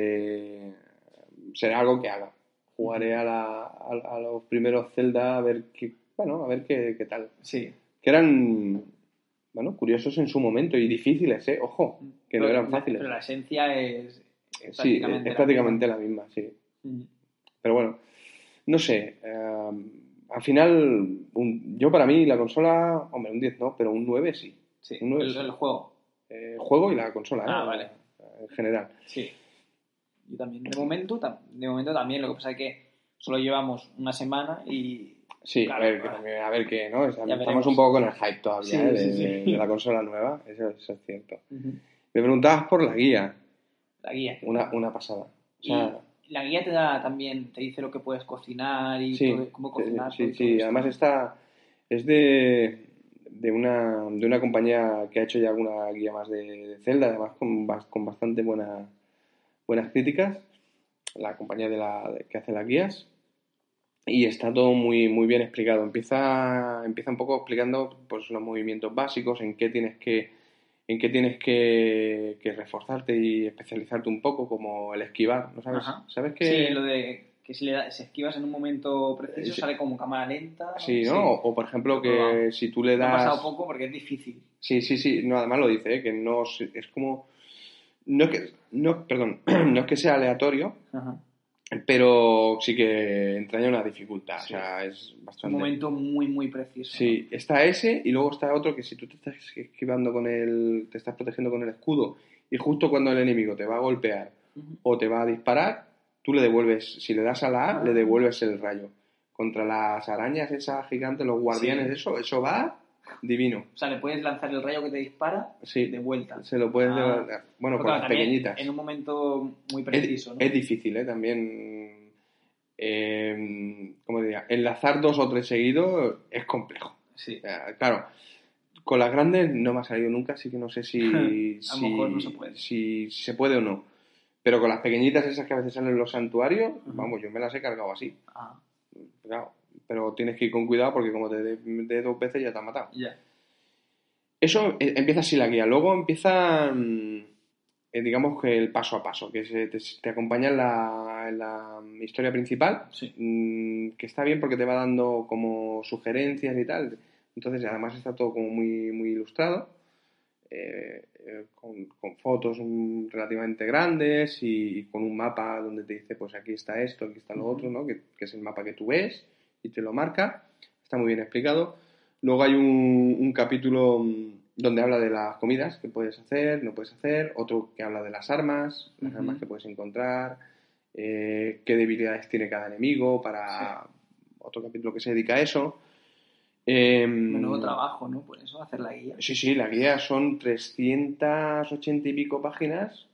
será algo que haga. Jugaré a los primeros Zelda a ver qué tal. Sí. Que eran, bueno, curiosos en su momento y difíciles, ¿eh? Ojo, que no eran fáciles. Pero la esencia es Sí, prácticamente es prácticamente la misma, sí. Pero bueno, no sé. Al final, yo para mí la consola, hombre, un 10 no, pero un 9 sí. Sí, Un 9 el juego. El juego y la consola, Vale. En general. Sí. Yo también. De momento también. Lo que pasa es que solo llevamos una semana y... Sí, claro, a ver qué, ¿no? Estamos veremos. un poco con el hype todavía, Sí, de la consola nueva, eso es cierto. Uh-huh. Me preguntabas por la guía. La guía. Una pasada. O sea, y la guía te dice lo que puedes cocinar y sí, todo, cómo cocinar. Sí. Además es de una compañía que ha hecho ya alguna guía más de Zelda, además con bastante buenas críticas, la compañía que hace las guías. Y está todo muy, muy bien explicado. Empieza un poco explicando pues, los movimientos básicos, en qué tienes que reforzarte y especializarte un poco, como el esquivar, ¿no sabes? Ajá. ¿Sabes que? Sí, lo de que si esquivas en un momento preciso sale como cámara lenta. Sí, ¿no? Sí. O por ejemplo que si tú le das... Me ha pasado poco porque es difícil. Sí. No, además lo dice, que no es como... Perdón, no es que sea aleatorio, Ajá. pero sí que entraña una dificultad. Sí. O sea, es bastante... Un momento muy, muy preciso. Sí, ¿no? Está ese y luego está otro que si tú te estás esquivando te estás protegiendo con el escudo y justo cuando el enemigo te va a golpear o te va a disparar, tú le devuelves, si le das a la A, le devuelves el rayo. Contra las arañas esas gigantes, los guardianes, eso va divino. O sea, le puedes lanzar el rayo que te dispara de vuelta. Se lo puedes devolver. Bueno, con las pequeñitas. En un momento muy preciso, ¿no? Es difícil, también... ¿cómo diría? Enlazar 2 o 3 seguidos es complejo. Sí. Claro, con las grandes no me ha salido nunca, así que no sé si a lo mejor no se puede. Si se puede o no. Pero con las pequeñitas esas que a veces salen en los santuarios, vamos, yo me las he cargado así. Claro, pero tienes que ir con cuidado porque como te dé 2 veces ya te ha matado. Yeah. Eso empieza así la guía. Luego empieza, digamos que el paso a paso, que te acompaña en la historia principal, que está bien porque te va dando como sugerencias y tal. Entonces, además está todo como muy, muy ilustrado, con fotos relativamente grandes y con un mapa donde te dice, pues aquí está esto, aquí está lo otro, ¿no? Que es el mapa que tú ves y te lo marca. Está muy bien explicado. Luego hay un capítulo donde habla de las comidas que puedes hacer, no puedes hacer. Otro que habla de las armas que puedes encontrar, qué debilidades tiene cada enemigo otro capítulo que se dedica a eso. Menudo trabajo, ¿no? Por eso, hacer la guía. Sí, la guía son 380 y pico páginas,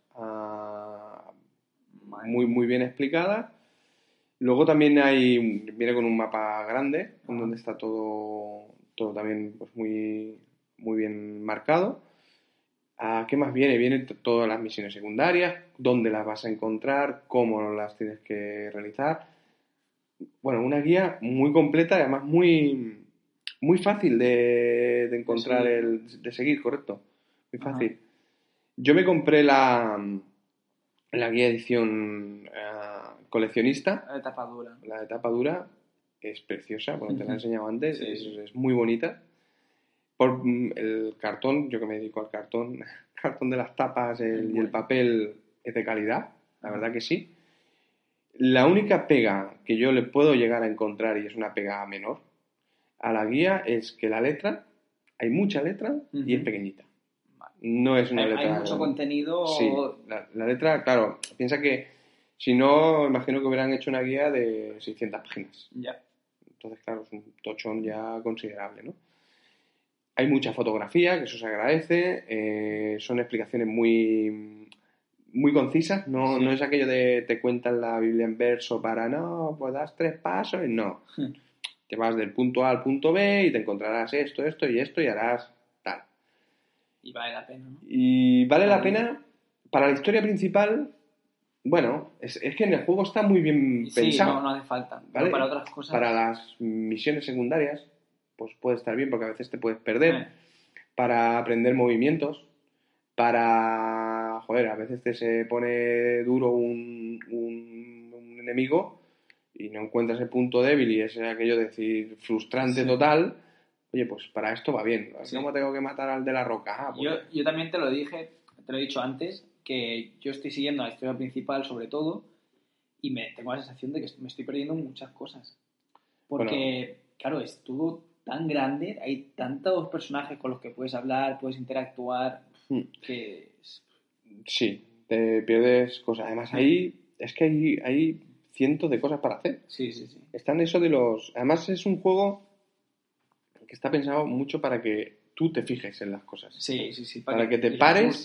muy, muy bien explicada. Luego también viene con un mapa grande, donde está todo también pues muy, muy bien marcado. ¿Qué más viene? Vienen todas las misiones secundarias, dónde las vas a encontrar, cómo las tienes que realizar. Bueno, una guía muy completa y además muy, muy fácil de encontrar, de seguir, correcto. Muy fácil. Yo me compré la guía edición coleccionista. La de tapa dura. La de tapa dura es preciosa, bueno, te la he enseñado antes, es muy bonita. Por el cartón, yo que me dedico al cartón de las tapas y el papel es de calidad, la verdad que sí. La única pega que yo le puedo llegar a encontrar, y es una pega menor, a la guía es que la letra, hay mucha letra y es pequeñita. No es una letra... Hay mucho contenido... Sí, la letra, claro, piensa que si no, imagino que hubieran hecho una guía de 600 páginas. Ya. Entonces, claro, es un tochón ya considerable, ¿no? Hay mucha fotografía, que eso se agradece. Son explicaciones muy muy concisas, no es aquello de te cuentan la Biblia en verso para no, pues das 3 pasos y no. Te vas del punto A al punto B y te encontrarás esto y harás tal. Y vale la pena, ¿no? Y vale la pena para la historia principal. Bueno, es que en el juego está muy bien pensado. Sí, no hace falta. ¿Vale? Pero para otras cosas... Para las misiones secundarias, pues puede estar bien porque a veces te puedes perder. Para aprender movimientos. Para... Joder, a veces te se pone duro un enemigo y no encuentras el punto débil y es aquello de decir frustrante total. Oye, pues para esto va bien. ¿Cómo tengo que matar al de la roca? Pues... Yo también te lo dije, te lo he dicho antes, que yo estoy siguiendo la historia principal sobre todo y tengo la sensación de que me estoy perdiendo muchas cosas. Porque, claro, es todo tan grande, hay tantos personajes con los que puedes hablar, puedes interactuar, que... Sí, te pierdes cosas. Además, ahí es que hay cientos de cosas para hacer. Sí. Están eso de los... Además, es un juego que está pensado mucho para que tú te fijes en las cosas. Sí. Para que te pares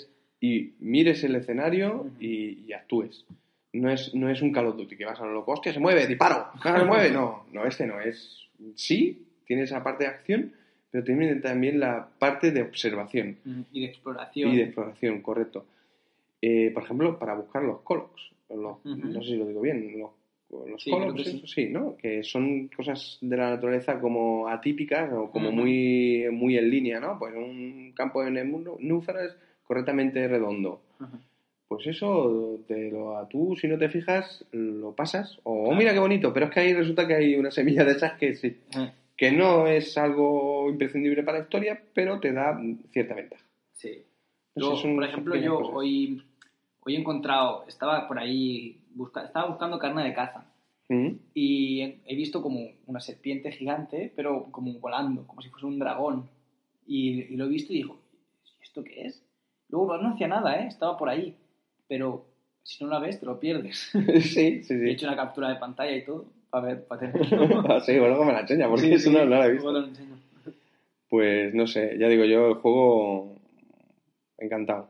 y mires el escenario y actúes. No es un Call of Duty que vas a lo loco, hostia, se mueve, disparo, no se mueve. No, este no es. Sí, tiene esa parte de acción, pero tiene también la parte de observación. Y de exploración. Correcto. Por ejemplo, para buscar los Colocs. No sé si lo digo bien. Los Colocs, sí, ¿no? Que son cosas de la naturaleza como atípicas o como muy, muy en línea, ¿no? Pues un campo de néuforas correctamente redondo. Pues eso, tú si no te fijas, lo pasas. O mira qué bonito, pero es que ahí resulta que hay una semilla de esas que sí. Que no es algo imprescindible para la historia, pero te da cierta ventaja. Sí. Por ejemplo, yo hoy he encontrado, estaba por ahí, estaba buscando carne de caza. Y he visto como una serpiente gigante, pero como volando, como si fuese un dragón. Y lo he visto y digo, ¿esto qué es? Luego no hacía nada, estaba por ahí. Pero si no la ves, te lo pierdes. Sí. He hecho una captura de pantalla y todo para tenerlo. Sí, luego me la enseña, porque eso no la he visto. Lo enseño. Pues no sé, ya digo yo, el juego encantado.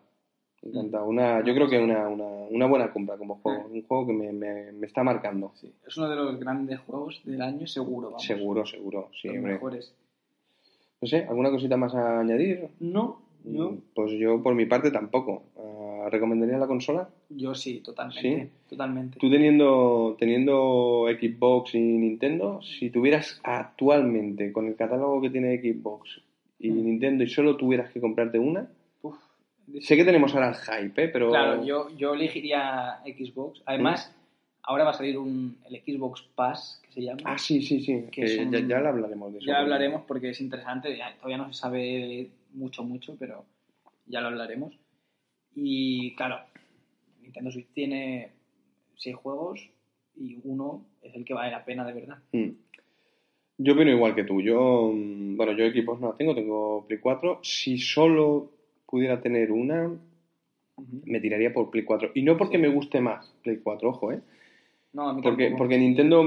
Yo creo que una buena compra como juego. Un juego que me está marcando. Sí. Es uno de los grandes juegos del año, seguro. Vamos. Seguro, sí. Los mejores. No sé, ¿alguna cosita más a añadir? No. Pues yo por mi parte tampoco. ¿Recomendarías la consola? Yo sí, totalmente. ¿Sí? Totalmente. Tú teniendo Xbox y Nintendo, si tuvieras actualmente con el catálogo que tiene Xbox y Nintendo y solo tuvieras que comprarte una, sé que tenemos ahora el hype, pero... Claro, yo elegiría Xbox. Además, ahora va a salir el Xbox Pass, que se llama. Ah, sí. Que ya lo hablaremos de eso. Ya hablaremos porque es interesante. Todavía no se sabe mucho, pero ya lo hablaremos. Y claro, Nintendo Switch tiene 6 juegos y uno es el que vale la pena de verdad. Yo opino igual que tú. Yo Xbox no la tengo Play 4. Si solo pudiera tener una, me tiraría por Play 4. Y no porque me guste más Play 4, ojo, No, a mí porque Nintendo...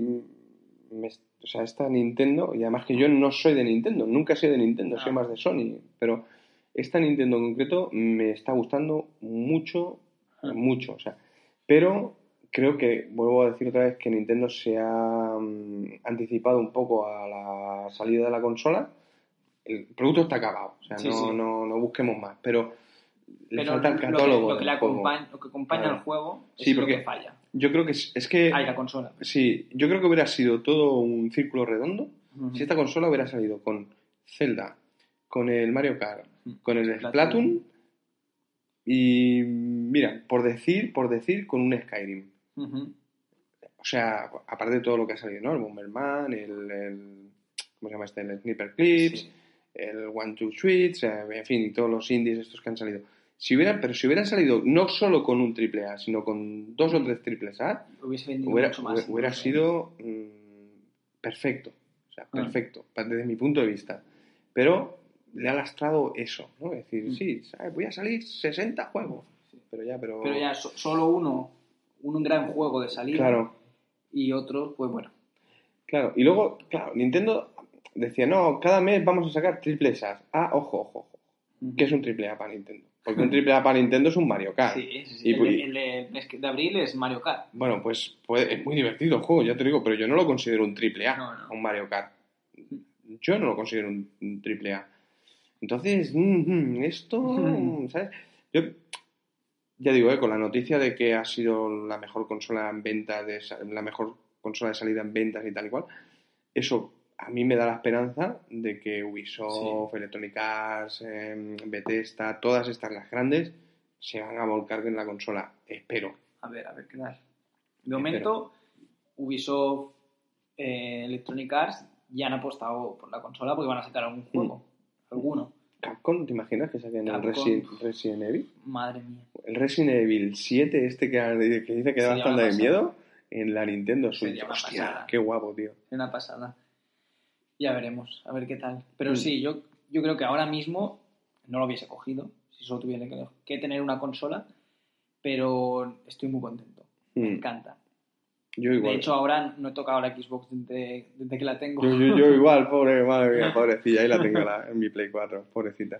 esta Nintendo, y además que yo no soy de Nintendo, nunca he sido de Nintendo, soy más de Sony, pero esta Nintendo en concreto me está gustando mucho, o sea, pero creo que, vuelvo a decir otra vez, que Nintendo se ha anticipado un poco a la salida de la consola. El producto está acabado, o sea, no busquemos más, pero le falta el catálogo. Lo que acompaña al juego es lo que falla. Yo creo que es que... la consola. Sí, yo creo que hubiera sido todo un círculo redondo si esta consola hubiera salido con Zelda, con el Mario Kart, con el Splatoon y, mira, por decir, con un Skyrim. O sea, aparte de todo lo que ha salido, ¿no? El Bomberman, ¿cómo se llama este? El Sniper Clips, el One Two Switch, en fin, todos los indies estos que han salido. Pero si hubieran salido no solo con un AAA, sino con 2 o 3 AAA, hubiera sido perfecto. O sea, perfecto, desde mi punto de vista. Pero le ha lastrado eso, ¿no? Es decir, sí, ¿sabes? Voy a salir 60 juegos. Pero ya solo un gran juego de salida. Claro. Y otros, pues bueno. Claro, y luego, Nintendo decía, no, cada mes vamos a sacar triple A. Ojo. ¿Qué es un triple A para Nintendo? Porque un triple A para Nintendo es un Mario Kart. Sí, sí, sí. Y, El de abril es Mario Kart. bueno, pues es muy divertido el juego, ya te digo, pero yo no lo considero un triple A, No. un Mario Kart. Yo no lo considero un triple A. Entonces, esto, ¿sabes? Yo ya digo, con la noticia de que ha sido la mejor consola en ventas, la mejor consola de salida en ventas y tal y cual, eso a mí me da la esperanza de que Ubisoft, Electronic Arts, Bethesda, todas estas las grandes, se van a volcar en la consola. Espero. A ver qué tal. De momento, Ubisoft, Electronic Arts ya han apostado por la consola porque van a sacar algún juego. Alguno. Capcom, ¿te imaginas que saquen el Resident Evil? Madre mía. El Resident Evil 7, que dice que da bastante de miedo, en la Nintendo Switch. Hostia, qué guapo, tío. Es una pasada. Ya veremos, a ver qué tal. Pero sí, yo creo que ahora mismo no lo hubiese cogido, si solo tuviese que tener una consola, pero estoy muy contento. Me encanta. Yo igual. De hecho, ahora no he tocado la Xbox desde que la tengo. Yo igual, pobre, madre mía, pobrecilla. Ahí la tengo en mi Play 4, pobrecita.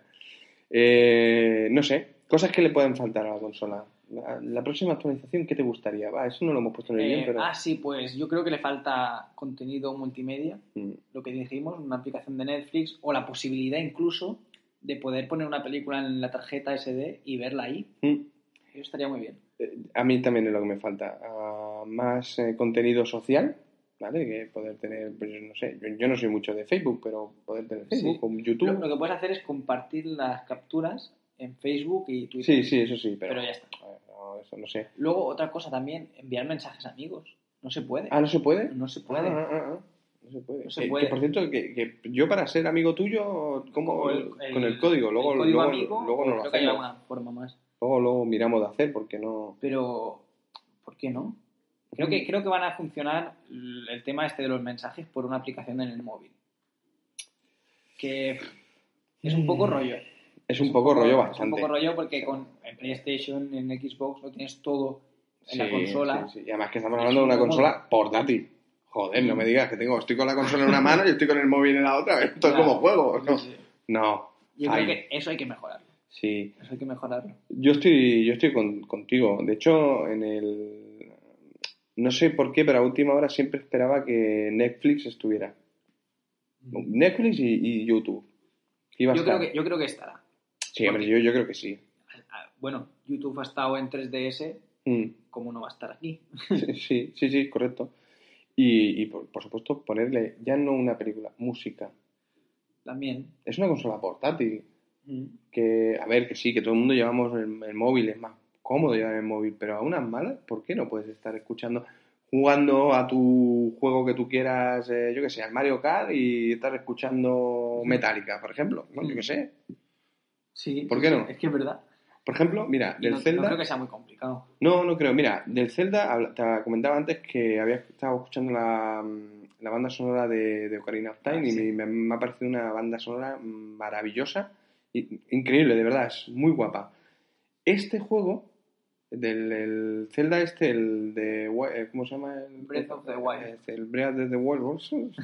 No sé, cosas que le pueden faltar a la consola. La próxima actualización, ¿qué te gustaría? Eso no lo hemos puesto en el guión, pero... Sí, pues yo creo que le falta contenido multimedia, lo que dijimos, una aplicación de Netflix, o la posibilidad incluso de poder poner una película en la tarjeta SD y verla ahí. Eso estaría muy bien. A mí también es lo que me falta. Más contenido social, ¿vale? Que poder tener, pues no sé, yo no soy mucho de Facebook, pero poder tener Facebook o YouTube. Lo que puedes hacer es compartir las capturas en Facebook y Twitter. Sí, eso sí, pero ya está. Eso no sé. Luego, otra cosa también, enviar mensajes a amigos. No se puede. ¿No se puede? No se puede. No se puede. No se puede. Que, por cierto, que yo para ser amigo tuyo, ¿cómo? Con el código. Luego, el código amigo, luego no lo creo que hay alguna forma más. Luego miramos de hacer, porque no... Pero, ¿por qué no? Creo que van a funcionar el tema este de los mensajes por una aplicación en el móvil. Que es un poco rollo. Es un poco rollo bastante. Es un poco rollo porque en PlayStation, en Xbox, lo tienes todo en la consola. Sí. Y además que estamos hablando de una consola portátil. Joder, no me digas que estoy con la consola en una mano y estoy con el móvil en la otra. Esto es como juego. No. Yo creo que eso hay que mejorarlo. Sí. Eso hay que mejorarlo. Yo estoy contigo. De hecho, no sé por qué, pero a última hora siempre esperaba que Netflix estuviera. Netflix y YouTube. Yo creo que estará. Sí, hombre, yo creo que sí. Bueno, YouTube ha estado en 3DS, ¿cómo no va a estar aquí? Sí, correcto. Y por supuesto, ponerle ya no una película, música. También. Es una consola portátil. Que, a ver, que sí, que todo el mundo llevamos el móvil, es más cómodo llevar el móvil, pero a unas malas, ¿por qué no puedes estar jugando a tu juego que tú quieras, yo que sé, al Mario Kart y estar escuchando Metallica, por ejemplo, ¿no? Yo que sé. Sí. ¿Por qué no? Es que es verdad. Por ejemplo, mira, del Zelda... No creo que sea muy complicado. No creo. Mira, del Zelda, te comentaba antes que había estado escuchando la banda sonora de Ocarina of Time y me ha parecido una banda sonora maravillosa, increíble, de verdad, es muy guapa. Este juego, el Zelda el de... ¿cómo se llama? Breath of the Wild. El Breath of the Wild.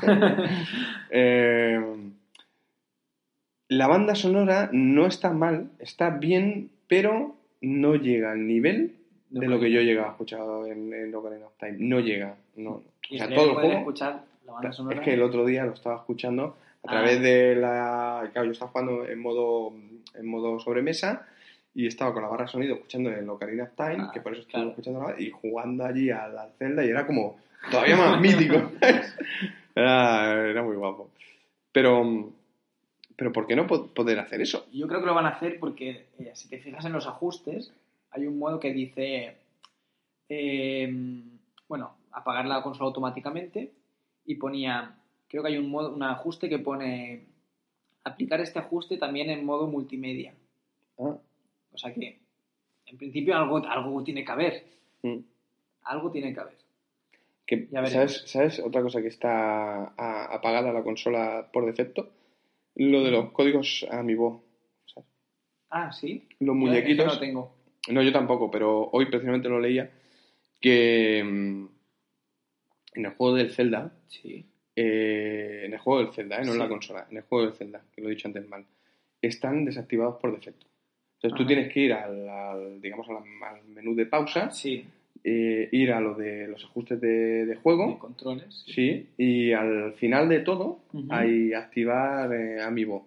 La banda sonora no está mal, está bien, pero no llega al nivel de lo que yo he llegado a escuchar en Ocarina of Time. No llega, no. O sea, todo el juego... escuchar la banda sonora? Es que el otro día lo estaba escuchando a través de la... Claro, yo estaba jugando en modo sobremesa y estaba con la barra de sonido escuchando el Ocarina of Time, que por eso estaba escuchando y jugando allí a la Zelda y era como todavía más mítico. Era muy guapo. Pero ¿por qué no poder hacer eso? Yo creo que lo van a hacer porque si te fijas en los ajustes, hay un modo que dice apagar la consola automáticamente y ponía, creo que hay un ajuste que pone aplicar este ajuste también en modo multimedia. O sea que en principio algo tiene que haber. Algo tiene que haber. ¿Sabes otra cosa que está apagada la consola por defecto? Lo de los códigos Amiibo. ¿sabes? ¿Sí? Los muñequitos. Yo no tengo. No, yo tampoco, pero hoy precisamente lo leía que en el juego del Zelda. Sí. En el juego del Zelda, no en la consola. En el juego del Zelda, que lo he dicho antes mal. Están desactivados por defecto. Entonces tú tienes que ir al menú de pausa, Sí. Ir a lo de los ajustes de juego. De controles. Sí, y al final de todo hay activar Amiibo.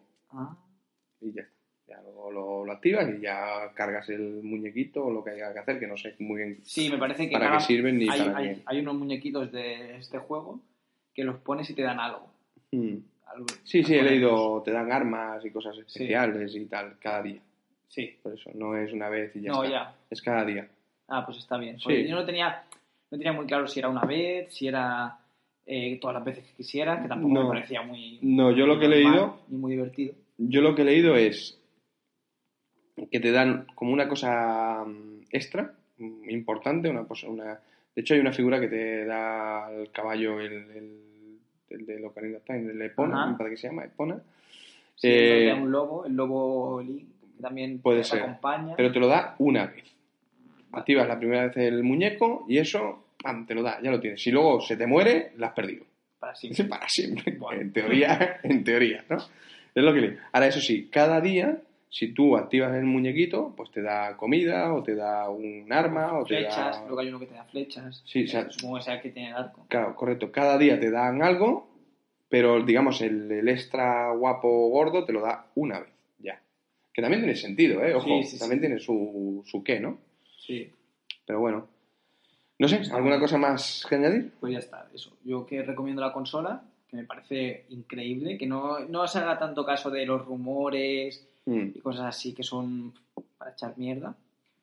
Y ya está. Ya lo activas y ya cargas el muñequito o lo que haya que hacer, que no sé muy bien me parece que para qué sirven ni para qué. Hay unos muñequitos de este juego que los pones y te dan algo. Sí, he leído, te dan armas y cosas especiales y tal, cada día. Sí. Por eso, no es una vez y ya está. Ya. Es cada día. Pues está bien. Sí. Yo no tenía muy claro si era una vez, si era todas las veces que quisiera, que tampoco me parecía muy... No, yo lo que he leído... Ni muy divertido. Yo lo que he leído es que te dan como una cosa extra, importante, de hecho hay una figura que te da el caballo, el de Ocarina of Time, el Epona, me parece que se llama Epona. Sí, te da un lobo, el lobo Link, que también puede te acompaña. Pero te lo da una vez. Activas la primera vez el muñeco y eso, te lo da, ya lo tienes. Si luego se te muere, lo has perdido. Para siempre. Para siempre. Bueno. En teoría, ¿no? Es lo que le... Ahora, eso sí, cada día, si tú activas el muñequito, pues te da comida, o te da un arma, o flechas, te da... luego hay uno que te da flechas. Sí, supongo que sea el que tiene el arco. Claro, correcto. Cada día te dan algo, pero, digamos, el extra guapo gordo te lo da una vez, ya. Que también tiene sentido, ¿eh? Ojo, también tiene su qué, ¿no? Sí. Pero bueno. No sé, ¿alguna cosa más que añadir? Pues ya está, eso. Yo que recomiendo la consola, que me parece increíble, que no se haga tanto caso de los rumores y cosas así que son para echar mierda.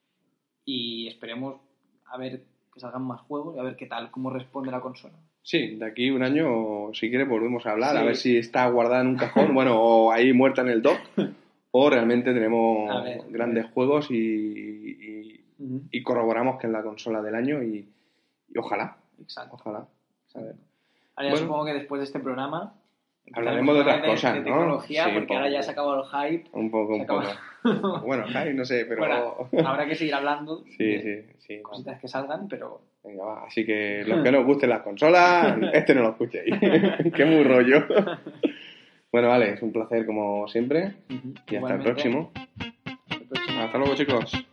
Y esperemos a ver que salgan más juegos y a ver qué tal, cómo responde la consola. Sí, de aquí un año, si quieres, volvemos a hablar, a ver si está guardada en un cajón, o ahí muerta en el dock, o realmente tenemos grandes juegos y corroboramos que es la consola del año y ojalá. Exacto. Ojalá. Ahora ya supongo que después de este programa hablaremos de otras cosas, de tecnología, ¿no? Porque ahora ya se ha acabado el hype. Un poco. Bueno, hype, no sé, pero... Bueno, habrá que seguir hablando sí, cositas que salgan, pero... Venga, va. Así que los que no os gusten las consolas, no lo escuchéis. Qué muy rollo. Bueno, vale, es un placer como siempre. Y hasta el próximo. Hasta luego, chicos.